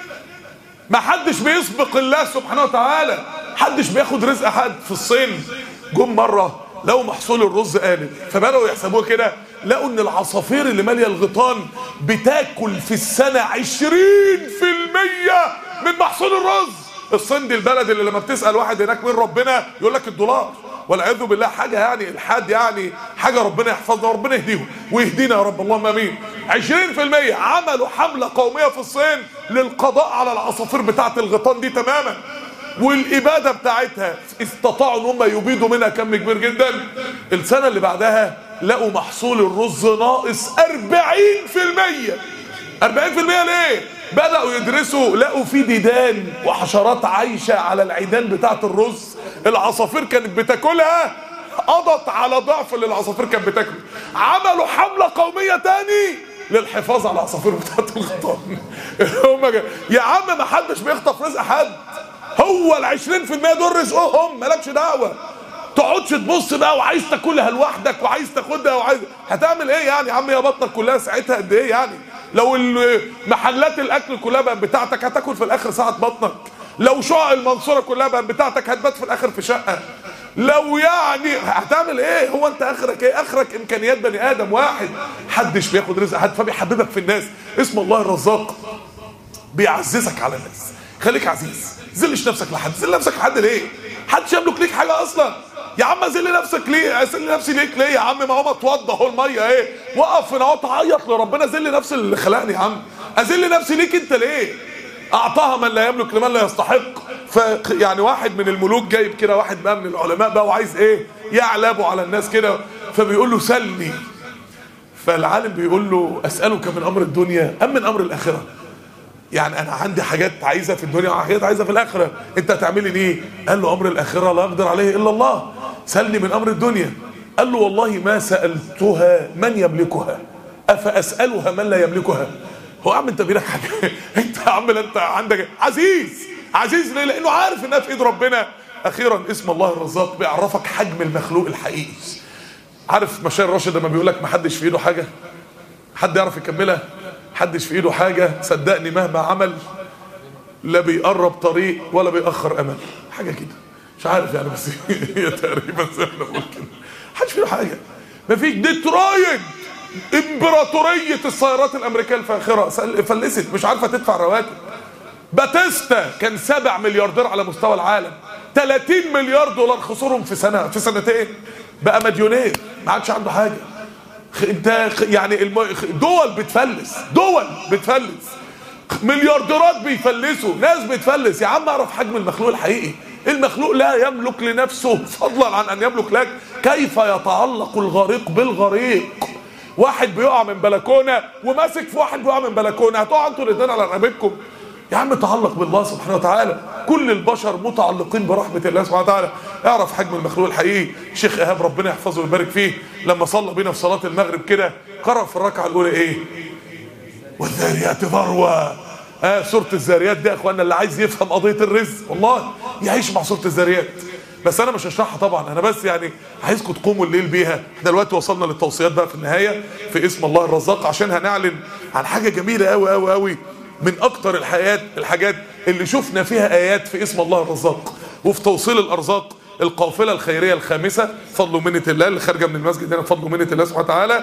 ما حدش بيسبق الله سبحانه وتعالى، حدش بياخد رزق حد. في الصين جم مره لقوا محصول الرز قالب، فبداوا يحسبوه كده، لقوا ان العصافير اللي ماليه الغيطان بتاكل في السنه عشرين في المية من محصول الرز. الصين دي البلد اللي لما بتسال واحد هناك من ربنا يقول لك الدولار، والعياذ بالله حاجه يعني الحاد، يعني حاجه ربنا يحفظنا وربنا يهديهم ويهدينا يا رب اللهم امين. عشرين في المية عملوا حمله قوميه في الصين للقضاء على العصافير بتاعه الغيطان دي تماما، والاباده بتاعتها استطاعوا ان هم يبيدوا منها كم كبير جدا. السنه اللي بعدها لقوا محصول الرز ناقص أربعين في المية. أربعين في المية ليه؟ بدأوا يدرسوا لقوا في ديدان وحشرات عايشة على العيدان بتاعة الرز، العصافير كانت بتاكلها، قضت على ضعف اللي العصافير كانت بتاكله. عملوا حملة قومية تاني للحفاظ على العصافير بتاعة الغيطان. هم يا عم ما حدش بيخطف رزق حد، هو ال عشرين في المية دول رزقهم مالكش دعوة. تقعدش تبص بقى وعايز تاكلها لوحدك وعايز تاخدها وعايز هتعمل ايه يعني يا عم؟ يا بطنك كلها ساعتها قد ايه يعني؟ لو محلات الاكل كلها بقت بتاعتك هتاكل في الاخر ساعه بطنك. لو شقق المنصوره كلها بقت بتاعتك هتبات في الاخر في شقه. لو يعني هتعمل ايه؟ هو انت اخرك ايه؟ اخرك امكانيات بني ادم واحد، محدش بياخد رزق حد، فبيحببك في الناس. اسم الله الرزاق بيعززك على الناس. خليك عزيز، زلش نفسك لحد. زل نفسك لحد ليه؟ محدش يملك ليك حاجه اصلا يا عم. ازل نفسك ليه؟ ازل نفسي ليك ليه يا عم؟ ما هو ما اتوضى اهو الميه ايه؟ وقف هنا اهو تعيط لربنا. ازل نفسي اللي خلقني يا عم، ازل نفسي ليك انت ليه؟ اعطاها من لا يملك لمن لا يستحق. ف يعني واحد من الملوك جايب كده واحد بقى من العلماء بقى وعايز ايه؟ يعلبوا على الناس كده، فبيقول له سلني. فالعالم بيقول له اسالك من امر الدنيا ام من امر الاخره؟ يعني انا عندي حاجات عايزها في الدنيا وحاجات عايزها في الاخره، انت هتعملي ليه؟ قال له امر الاخره لا يقدر عليه الا الله، سلني من امر الدنيا. قال له والله ما سالتها من يملكها افاسالها من لا يملكها. هو يا عم انت بينك حاجه؟ انت يا عم انت عندك عزيز. عزيز ليه؟ لانه عارف انها في ايد ربنا. اخيرا اسم الله الرزاق بيعرفك حجم المخلوق الحقيقي. عارف مشاير راشد لما بيقول لك ما حدش في ايده حاجه، حد يعرف يكملها؟ حدش في ايده حاجه صدقني مهما عمل لا بيقرب طريق ولا بيأخر امل، حاجه كده مش عارف يعني، بس هي تقريبا زي ما بقول كده. محدش في ايده حاجه. مفيش. ديترويت امبراطوريه السيارات الامريكيه الفاخره فلست، مش عارفه تدفع رواتب. باتيستا كان سبع ملياردير على مستوى العالم، ثلاثين مليار دولار خسرهم في سنه في سنتين، بقى مليونير ما عادش عنده حاجه. انت يعني دول بتفلس، دول بتفلس، مليارديرات بيفلسوا، ناس بتفلس. يا عم اعرف حجم المخلوق الحقيقي. المخلوق لا يملك لنفسه فضلا عن ان يملك لك. كيف يتعلق الغريق بالغريق؟ واحد بيقع من بلكونه وماسك في واحد بيقع من بلكونه، هتقعوا انتوا الاثنين على رقبتكم؟ يا عم تعلق بالله سبحانه وتعالى. كل البشر متعلقين برحمه الله سبحانه وتعالى. اعرف حجم المخلوق الحقيقي. الشيخ ايهاب ربنا يحفظه ويبارك فيه لما صلى بينا في صلاه المغرب كده قرأ في الركعه الاولى ايه؟ والذاريات ذروه. اه سوره الذاريات دي يا اخوانا اللي عايز يفهم قضيه الرزق والله يعيش مع سوره الذاريات. بس انا مش هشرحها طبعا، انا بس يعني عايزكم تقوموا الليل بيها. احنا دلوقتي وصلنا للتوصيات بقى في النهايه في اسم الله الرزاق، عشان هنعلن عن حاجه جميله قوي قوي قوي، من اكتر الحياة الحاجات اللي شفنا فيها ايات في اسم الله الرزاق وفي توصيل الارزاق. القافله الخيريه الخامسه فضل ومنه الله اللي خارجه من المسجد هنا بفضل ومنه الله سبحانه وتعالى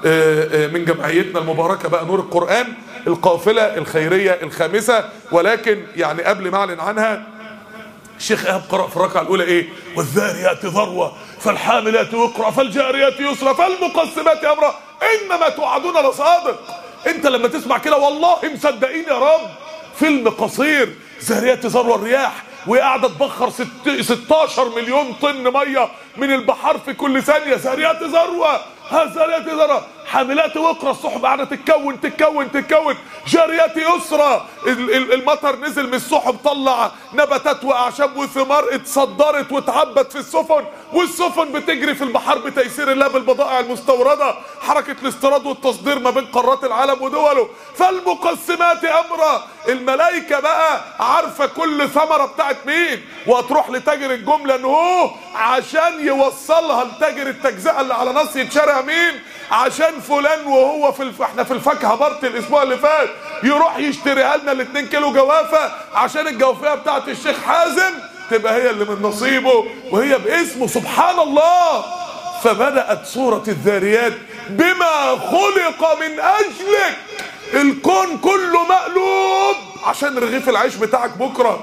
من جمعيتنا المباركه بقى نور القرآن، القافله الخيريه الخامسه. ولكن يعني قبل ما اعلن عنها الشيخ ايهاب قرأ في الركعه الاولى ايه؟ والذاريات ذروه فالحاملات وقرا فالجاريات يسرا فالمقسمات امرا انما توعدون لصادق. انت لما تسمع كده والله مصدقين يا رب. فيلم قصير ذاريات ذروه الرياح وهي قاعده تبخر ستاشر مليون طن ميه من البحار في كل ثانيه. ذاريات ذروه ها ذاريات ذروه. حاملات وقرا السحب قاعده تتكون تتكون تتكون. جاريات يسرى المطر نزل من السحب طلع نباتات واعشاب وثمار اتصدرت واتعبت في السفن، والسفن بتجري في البحار بتيسير الله بالبضائع المستورده. حركه الاستيراد والتصدير ما بين قارات العالم ودوله. فالمقسمات امرا. الملائكه بقى عارفه كل ثمره بتاعت مين وهتروح لتاجر الجمله نهو عشان يوصلها لتاجر التجزئه اللي على ناصيه شارع مين، عشان فلان وهو في الف... احنا في الفاكهه بارتي الاسبوع اللي فات يروح يشتريها لنا ال اتنين كيلو جوافه عشان الجوافيه بتاعت الشيخ حازم تبقى هي اللي من نصيبه وهي باسمه سبحان الله. فبدأت سورة الذاريات بما خلق من أجلك. الكون كله مقلوب عشان رغيف العيش بتاعك بكرة.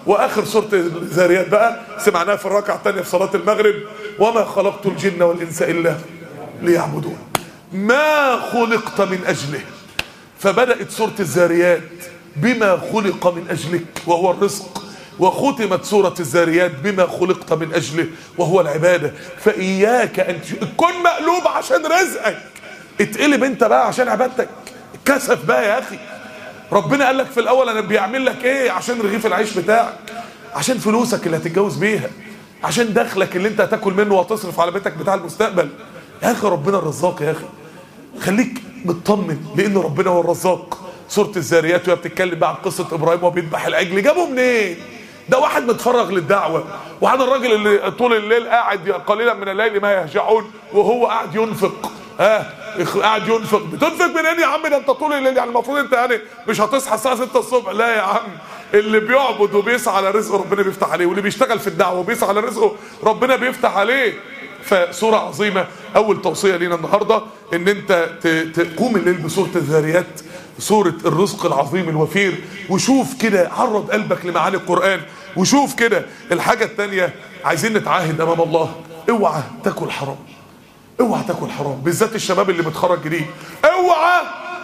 واخر سوره الذاريات بقى سمعناها في الركعه الثانيه في صلاه المغرب: وما خلقت الجن والانس الا ليعبدون. ما خلقت من اجله. فبدات سوره الذاريات بما خلق من اجلك وهو الرزق، وختمت سورة الذاريات بما خلقت من أجله وهو العبادة. فإياك أن تكون مقلوب عشان رزقك، اتقلب انت بقى عشان عبادتك. كسف بقى يا أخي. ربنا قال لك في الأول أنا بيعمل لك إيه؟ عشان رغيف العيش بتاعك، عشان فلوسك اللي هتتجوز بيها، عشان دخلك اللي انت هتاكل منه وهتصرف على بيتك بتاع المستقبل. يا أخي ربنا الرزاق يا أخي، خليك مطمن لأن ربنا هو الرزاق. سورة الذاريات وهي بتتكلم بقى عن قصة إبراهيم وبيذبح العجل، جابه منين؟ ده واحد متفرغ للدعوة، وهذا الراجل اللي طول الليل قاعد قليلا من الليل ما يهجعون وهو قاعد ينفق. ها قاعد ينفق. بتنفق منين يا عم؟ ده انت طول الليل، يعني المفروض انت يعني مش هتصحى الساعة ستة الصبح. لا يا عم، اللي بيعبد وبيسعى على رزقه ربنا بيفتح عليه، واللي بيشتغل في الدعوة وبيسعى على رزقه ربنا بيفتح عليه. فسورة عظيمة. اول توصية لينا النهاردة ان انت تقوم الليل بسورة الذاريات، سورة الرزق العظيم الوفير، وشوف كده، عرض قلبك لمعاني القرآن وشوف كده. الحاجة التانية عايزين نتعاهد امام الله: اوعى تاكل حرام، اوعى تاكل حرام، بالذات الشباب اللي متخرج جديد. اوعى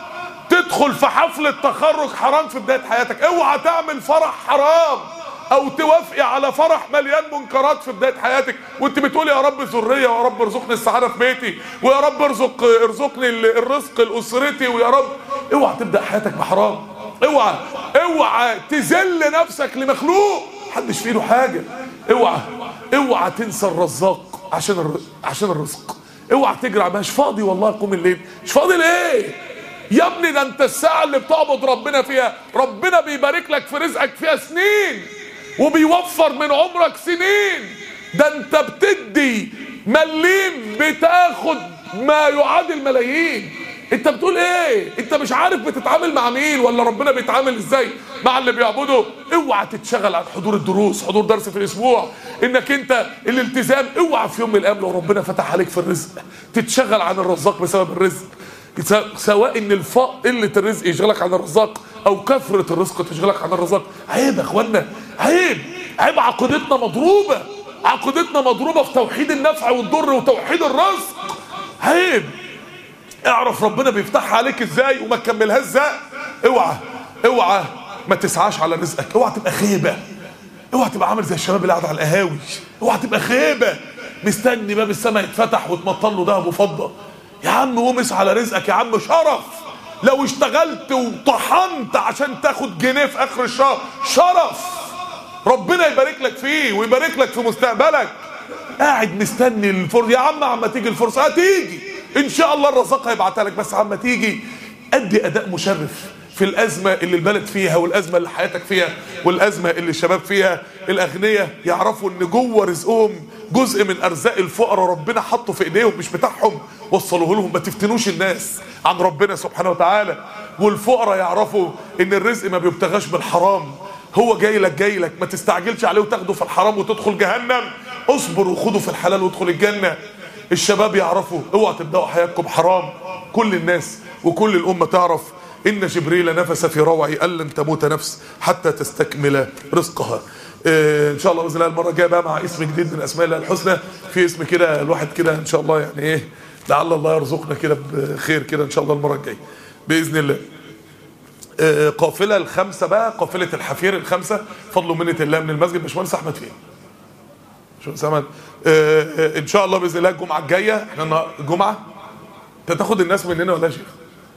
تدخل في حفلة تخرج حرام في بداية حياتك، اوعى تعمل فرح حرام او توافقي على فرح مليان منكرات في بداية حياتك وانت بتقول يا رب ذرية، ويا رب ارزقني السعادة في بيتي، ويا رب ارزق ارزقني الرزق لأسرتي، ويا رب. اوعى تبدأ حياتك بحرام. اوعى اوعى تذل نفسك لمخلوق محدش في ايده حاجة. اوعى اوعى تنسى الرزاق عشان الر... عشان الرزق. اوعى تجرع مش فاضي والله قوم الليل، مش فاضي ليه يا ابني؟ ده انت الساعة اللي بتعبد ربنا فيها ربنا بيبارك لك في رزقك فيها سنين، وبيوفر من عمرك سنين. ده انت بتدي مليم بتاخد ما يعادل ملايين. انت بتقول ايه؟ انت مش عارف بتتعامل مع مين ولا ربنا بيتعامل ازاي مع اللي بيعبده. اوعى تتشغل عن حضور الدروس، حضور درس في الاسبوع، انك انت الالتزام. اوعى في يوم من الايام لو ربنا فتح عليك في الرزق تتشغل عن الرزاق بسبب الرزق، سواء ان الفقر قله الرزق يشغلك عن الرزاق او كثره الرزق تشغلك عن الرزاق. عيب يا اخوانا، عيب عيب. عقيدتنا مضروبه، عقيدتنا مضروبه في توحيد النفع والضر وتوحيد الرزق. عيب. اعرف ربنا بيفتحها عليك ازاي وما تكملها ازاي. اوعى اوعى ما تسعاش على رزقك. اوعى تبقى خيبه، اوعى تبقى عامل زي الشباب اللي قاعد على القهاوي. اوعى تبقى خيبه مستني باب السماء يتفتح وتمطل له ذهب وفضه. يا عم قوم اسعى على رزقك يا عم. شرف لو اشتغلت وطحنت عشان تاخد جنيه في اخر الشهر، شرف ربنا يبارك لك فيه ويبارك لك في مستقبلك. قاعد مستني الفرصه يا عم، عم تيجي الفرصه هتيجي ان شاء الله، الرزاق هيبعتها لك، بس عم تيجي ادي اداء مشرف في الازمه اللي البلد فيها، والازمه اللي حياتك فيها، والازمه اللي الشباب فيها. الاغنياء يعرفوا ان جوه رزقهم جزء من ارزاق الفقراء ربنا حطه في ايديهم مش بتاعهم، وصلوه لهم. ما تفتنوش الناس عن ربنا سبحانه وتعالى. والفقراء يعرفوا ان الرزق ما بيبتغاش بالحرام، هو جاي لك جاي لك، ما تستعجلش عليه وتاخده في الحرام وتدخل جهنم. اصبر وخده في الحلال وادخل الجنه. الشباب يعرفوا اوعى تبداوا حياتكم حرام. كل الناس وكل الامه تعرف ان جبريل نفس في روعي ان لن تموت نفس حتى تستكمل رزقها. إيه ان شاء الله باذن الله المره الجايه بقى مع اسم جديد من اسماء الله الحسنى. في اسم كده الواحد كده ان شاء الله يعني ايه، لعل الله يرزقنا كده بخير كده ان شاء الله المره الجايه باذن الله. إيه قافله الخمسه بقى، قافله الحفير الخمسه فضل ومنه الله من المسجد. باشمهندس احمد فين؟ باشمهندس احمد إيه ان شاء الله باذن الله الجمعه الجايه. احنا الجمعه انت تاخد الناس مننا ولا يا شيخ؟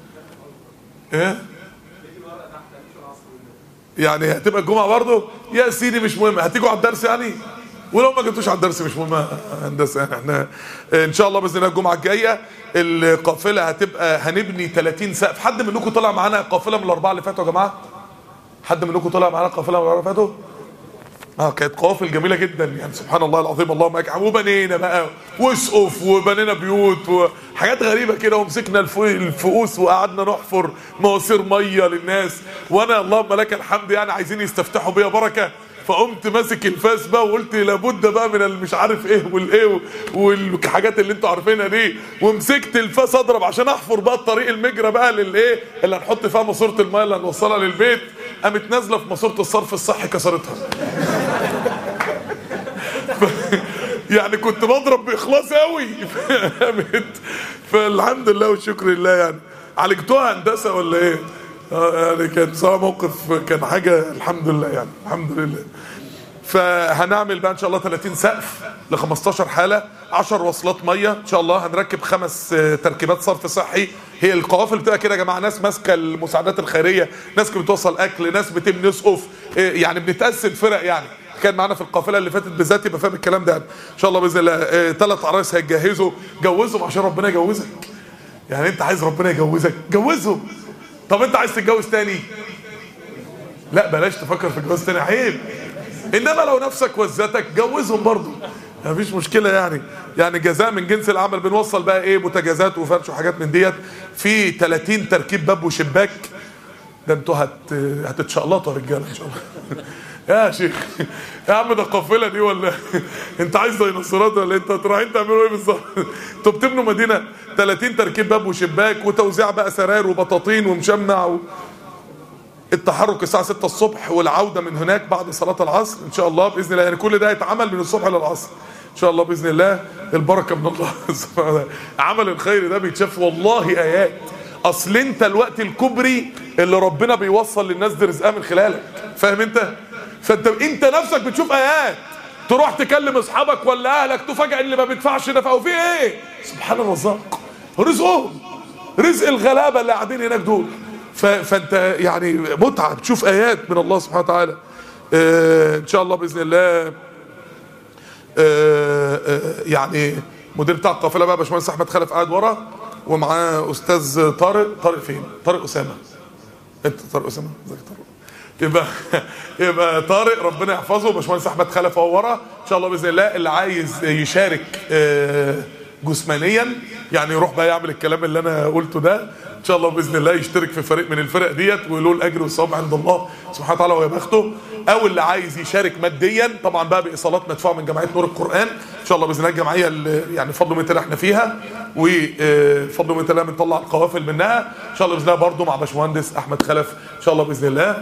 ايه يعني هتبقى الجمعه برضه يا سيدي؟ مش مهم، هتيجوا على الدرس يعني، ولو ما جيتوش على الدرس مش مهم هندسه يعني. احنا ان شاء الله باذن الله الجمعه الجايه القافله هتبقى هنبني ثلاثين سقف. حد منكم طلع معانا قافله من الاربعه اللي فاتوا يا جماعه؟ حد منكم طلع معانا قافله من الاربعه اللي فاتوا؟ اه كانت قوافل جميله جدا يعني سبحان الله العظيم اللهم اجعل. وبنينا بقى وسقف وبنينا بيوت وحاجات غريبه كده، ومسكنا الفؤوس وقعدنا نحفر مواسير ميه للناس. وانا اللهم لك الحمد يعني عايزين يستفتحوا بيا بركه، فقمت ماسك الفاس بقى وقلت لابد بقى من المش عارف ايه والايه والحاجات اللي انتوا عارفينها دي، ومسكت الفاس اضرب عشان احفر بقى الطريق المجرى بقى للايه اللي هنحط فيها ماسوره الميه اللي هنوصلها للبيت. قامت نازله في ماسوره الصرف الصحي كسرتها. ف... يعني كنت بضرب باخلاص قوي. فالحمد لله والشكر لله. يعني عالجتوها هندسه ولا ايه؟ يعني كان صراحه موقف، كان حاجه الحمد لله يعني الحمد لله. فهنعمل بقى ان شاء الله ثلاثين سقف ل خمستاشر حاله، عشر وصلات ميه ان شاء الله، هنركب خمس تركيبات صرف صحي. هي القوافل بتبقى كده يا جماعه، ناس ماسكه المساعدات الخيريه، ناس بتوصل اكل، ناس بتبني سقف، يعني بنتقسم فرق. يعني كان معانا في القافله اللي فاتت بالذات يبقى فاهم الكلام ده. يعني ان شاء الله باذن الله ثلاث عرايس هيتجهزوا، جوزهم عشان ربنا يجوزك. يعني انت عايز ربنا يجوزك جوزهم. طب انت عايز تتجوز تاني؟ لا بلاش تفكر في الجواز تاني، عيب. انما لو نفسك وزتك جوزهم برضو، مفيش مشكله. يعني يعني جزاء من جنس العمل. بنوصل بقى ايه بوتاجازات وفرش وحاجات من ديت، في ثلاثين تركيب باب وشباك. ده انتوا هت هتتشقلطوا يا رجاله ان شاء الله. يا شيخ يا عم ده القافله دي ولا انت عايز ديناصورات ولا انت رايحين تعملوا ايه بالظبط؟ انتوا بتبنوا مدينه ثلاثين تركيب باب وشباك وتوزيع بقى سراير وبطاطين ومشمع و... التحرك الساعه ستة الصبح والعوده من هناك بعد صلاه العصر ان شاء الله باذن الله. يعني كل ده يتعمل من الصبح للعصر ان شاء الله باذن الله. البركه من الله سبحانه وتعالى. عمل الخير ده بيتشاف والله ايات. اصل انت الوقت الكبري اللي ربنا بيوصل للناس دي رزقها من خلالك، فاهم انت؟ فانت انت نفسك بتشوف ايات، تروح تكلم اصحابك ولا اهلك تفاجئ اللي ما بيدفعش نفقه في ايه؟ سبحان الرزاق، رزقهم، رزق الغلابه اللي قاعدين هناك دول. فانت يعني متعه، بتشوف ايات من الله سبحانه وتعالى. اه ان شاء الله باذن الله. اه اه يعني مدير بتاع القافله بقى باشمهندس احمد خلف قاعد ورا، ومعاه استاذ طارق. طارق فين؟ طارق اسامه. انت طارق اسامه؟ ازيك طارق؟ يبقى يبقى طارق ربنا يحفظه. باشمهندس احمد خلف اهو ورا ان شاء الله باذن الله. اللي عايز يشارك اه جسمانيا يعني يروح بقى يعمل الكلام اللي انا قلته ده ان شاء الله باذن الله، يشترك في فريق من الفرق ديت وله الاجر والثواب عند الله سبحانه وتعالى ويا بخته. او اللي عايز يشارك ماديا طبعا بقى بايصالات مدفوعه من جمعيه نور القران ان شاء الله باذن الله. الجمعيه اللي يعني فضل من الله احنا فيها، وفضل من الله بنطلع القوافل منها ان شاء الله باذن الله برضه مع باشمهندس احمد خلف ان شاء الله باذن الله.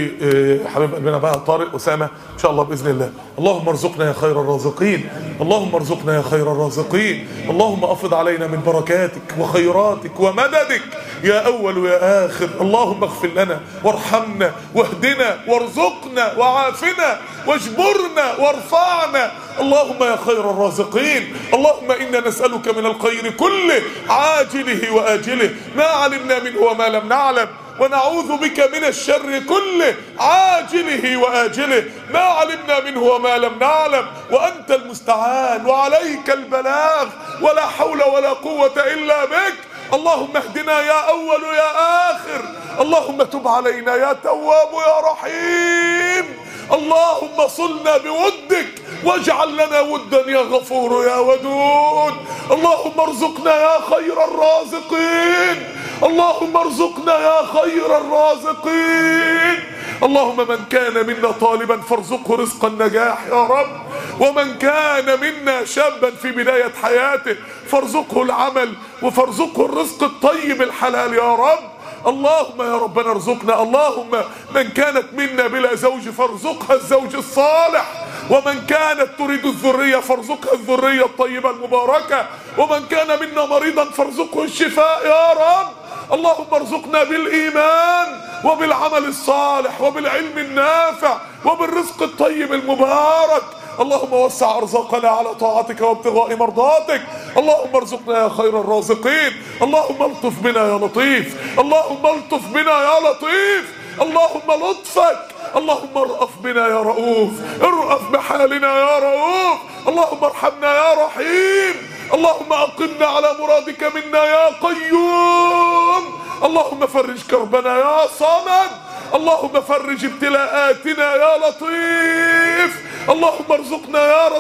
وحبيب قلبنا بقى طارق اسامه ان شاء الله باذن الله. اللهم ارزقنا يا خير الرازقين، اللهم ارزقنا يا خير الرازقين، اللهم افض علينا من بركاتك وخيراتك ومددك يا اول ويا اخر. اللهم اغفر لنا وارحمنا واهدنا وارزقنا وعافنا واجبرنا وارفعنا. اللهم يا خير الرازقين، اللهم انا نسالك من الخير كله عاجله واجله ما علمنا منه وما لم نعلم، ونعوذ بك من الشر كله عاجله واجله ما علمنا منه وما لم نعلم، وانت المستعان وعليك البلاغ ولا حول ولا قوه الا بك. اللهم اهدنا يا اول يا اخر، اللهم تب علينا يا تواب يا رحيم، اللهم صلنا بودك واجعل لنا ودا يا غفور يا ودود. اللهم ارزقنا يا خير الرازقين، اللهم ارزقنا يا خير الرازقين. اللهم من كان منا طالبا فارزقه رزق النجاح يا رب، ومن كان منا شابا في بداية حياته فارزقه العمل وفارزقه الرزق الطيب الحلال يا رب. اللهم يا ربنا ارزقنا. اللهم من كانت منا بلا زوج فارزقها الزوج الصالح، ومن كانت تريد الذرية فارزقها الذرية الطيبة المباركة، ومن كان منا مريضا فارزقه الشفاء يا رب. اللهم ارزقنا بالإيمان وبالعمل الصالح وبالعلم النافع وبالرزق الطيب المبارك. اللهم وسع ارزاقنا على طاعتك وابتغاء مرضاتك. اللهم ارزقنا يا خير الرازقين. اللهم الطف بنا يا لطيف، اللهم الطف بنا يا لطيف، اللهم لطفك. اللهم ارأف بنا يا رؤوف، ارأف بحالنا يا رؤوف. اللهم ارحمنا يا رحيم. اللهم اقمنا على مرادك منا يا قيوم. اللهم فرج كربنا يا صمد. اللهم فرج ابتلاءاتنا يا لطيف. اللهم ارزقنا يا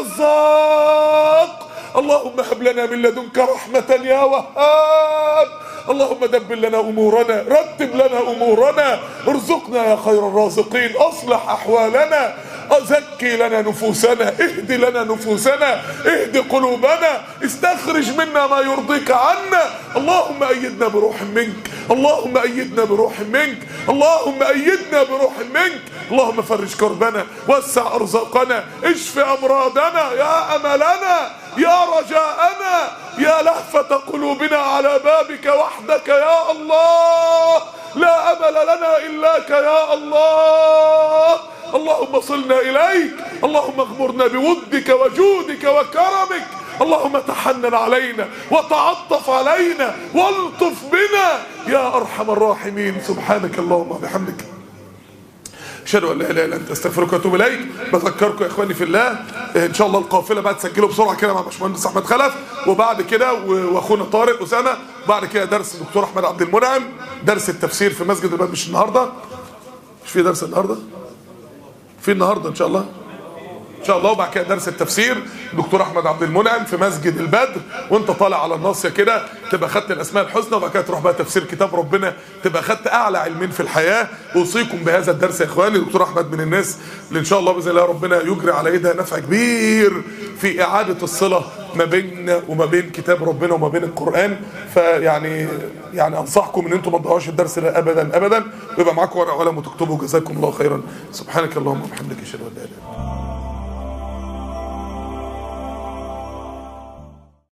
رزاق. اللهم هب لنا من لدنك رحمة يا وهاب. اللهم دبر لنا امورنا، رتب لنا امورنا، ارزقنا يا خير الرازقين، اصلح احوالنا، ازكي لنا نفوسنا، اهدي لنا نفوسنا، اهدي قلوبنا، استخرج منا ما يرضيك عنا. اللهم ايدنا بروح منك، اللهم ايدنا بروح منك، اللهم أيدنا بروح منك. اللهم فرج كربنا، وسع أرزاقنا، اشف أمراضنا، يا أملنا، يا رجاءنا، يا لهفة قلوبنا على بابك وحدك يا الله. لا أمل لنا إلاك يا الله. اللهم صلنا إليك، اللهم اغمرنا بودك وجودك وكرمك. اللهم تحنن علينا وتعطف علينا والطف بنا يا أرحم الراحمين. سبحانك اللهم وبحمدك، أشهد أن لا إله إلا أنت، أستغفرك وأتوب إليك. بذكركم يا إخواني في الله، إن شاء الله القافلة بقى تسجلوا بسرعة كده مع باشمهندس أحمد خلف، وبعد كده وأخونا طارق أسامة، بعد كده درس الدكتور أحمد عبد المنعم، درس التفسير في مسجد الباب. مش النهارده؟ مش في درس النهارده؟ في النهارده إن شاء الله. ان شاء الله. وبعد كده درس التفسير دكتور احمد عبد المنعم في مسجد البدر، وانت طالع على الناصيه كده تبقى خدت الاسماء الحسنى، وبعد كده تروح بقى تفسير كتاب ربنا، تبقى خدت اعلى علمين في الحياه. اوصيكم بهذا الدرس يا اخواني. دكتور احمد من الناس اللي ان شاء الله باذن الله ربنا يجري على ايدها نفع كبير في اعاده الصله ما بيننا وما بين كتاب ربنا وما بين القران. فيعني يعني انصحكم ان انتم ما تضيعوش الدرس ده ابدا ابدا، ويبقى معاكم ورقه وقلم وتكتبوا. جزاكم الله خيرا. سبحانك اللهم وبحمدك، اشهد ان لا اله الا انت.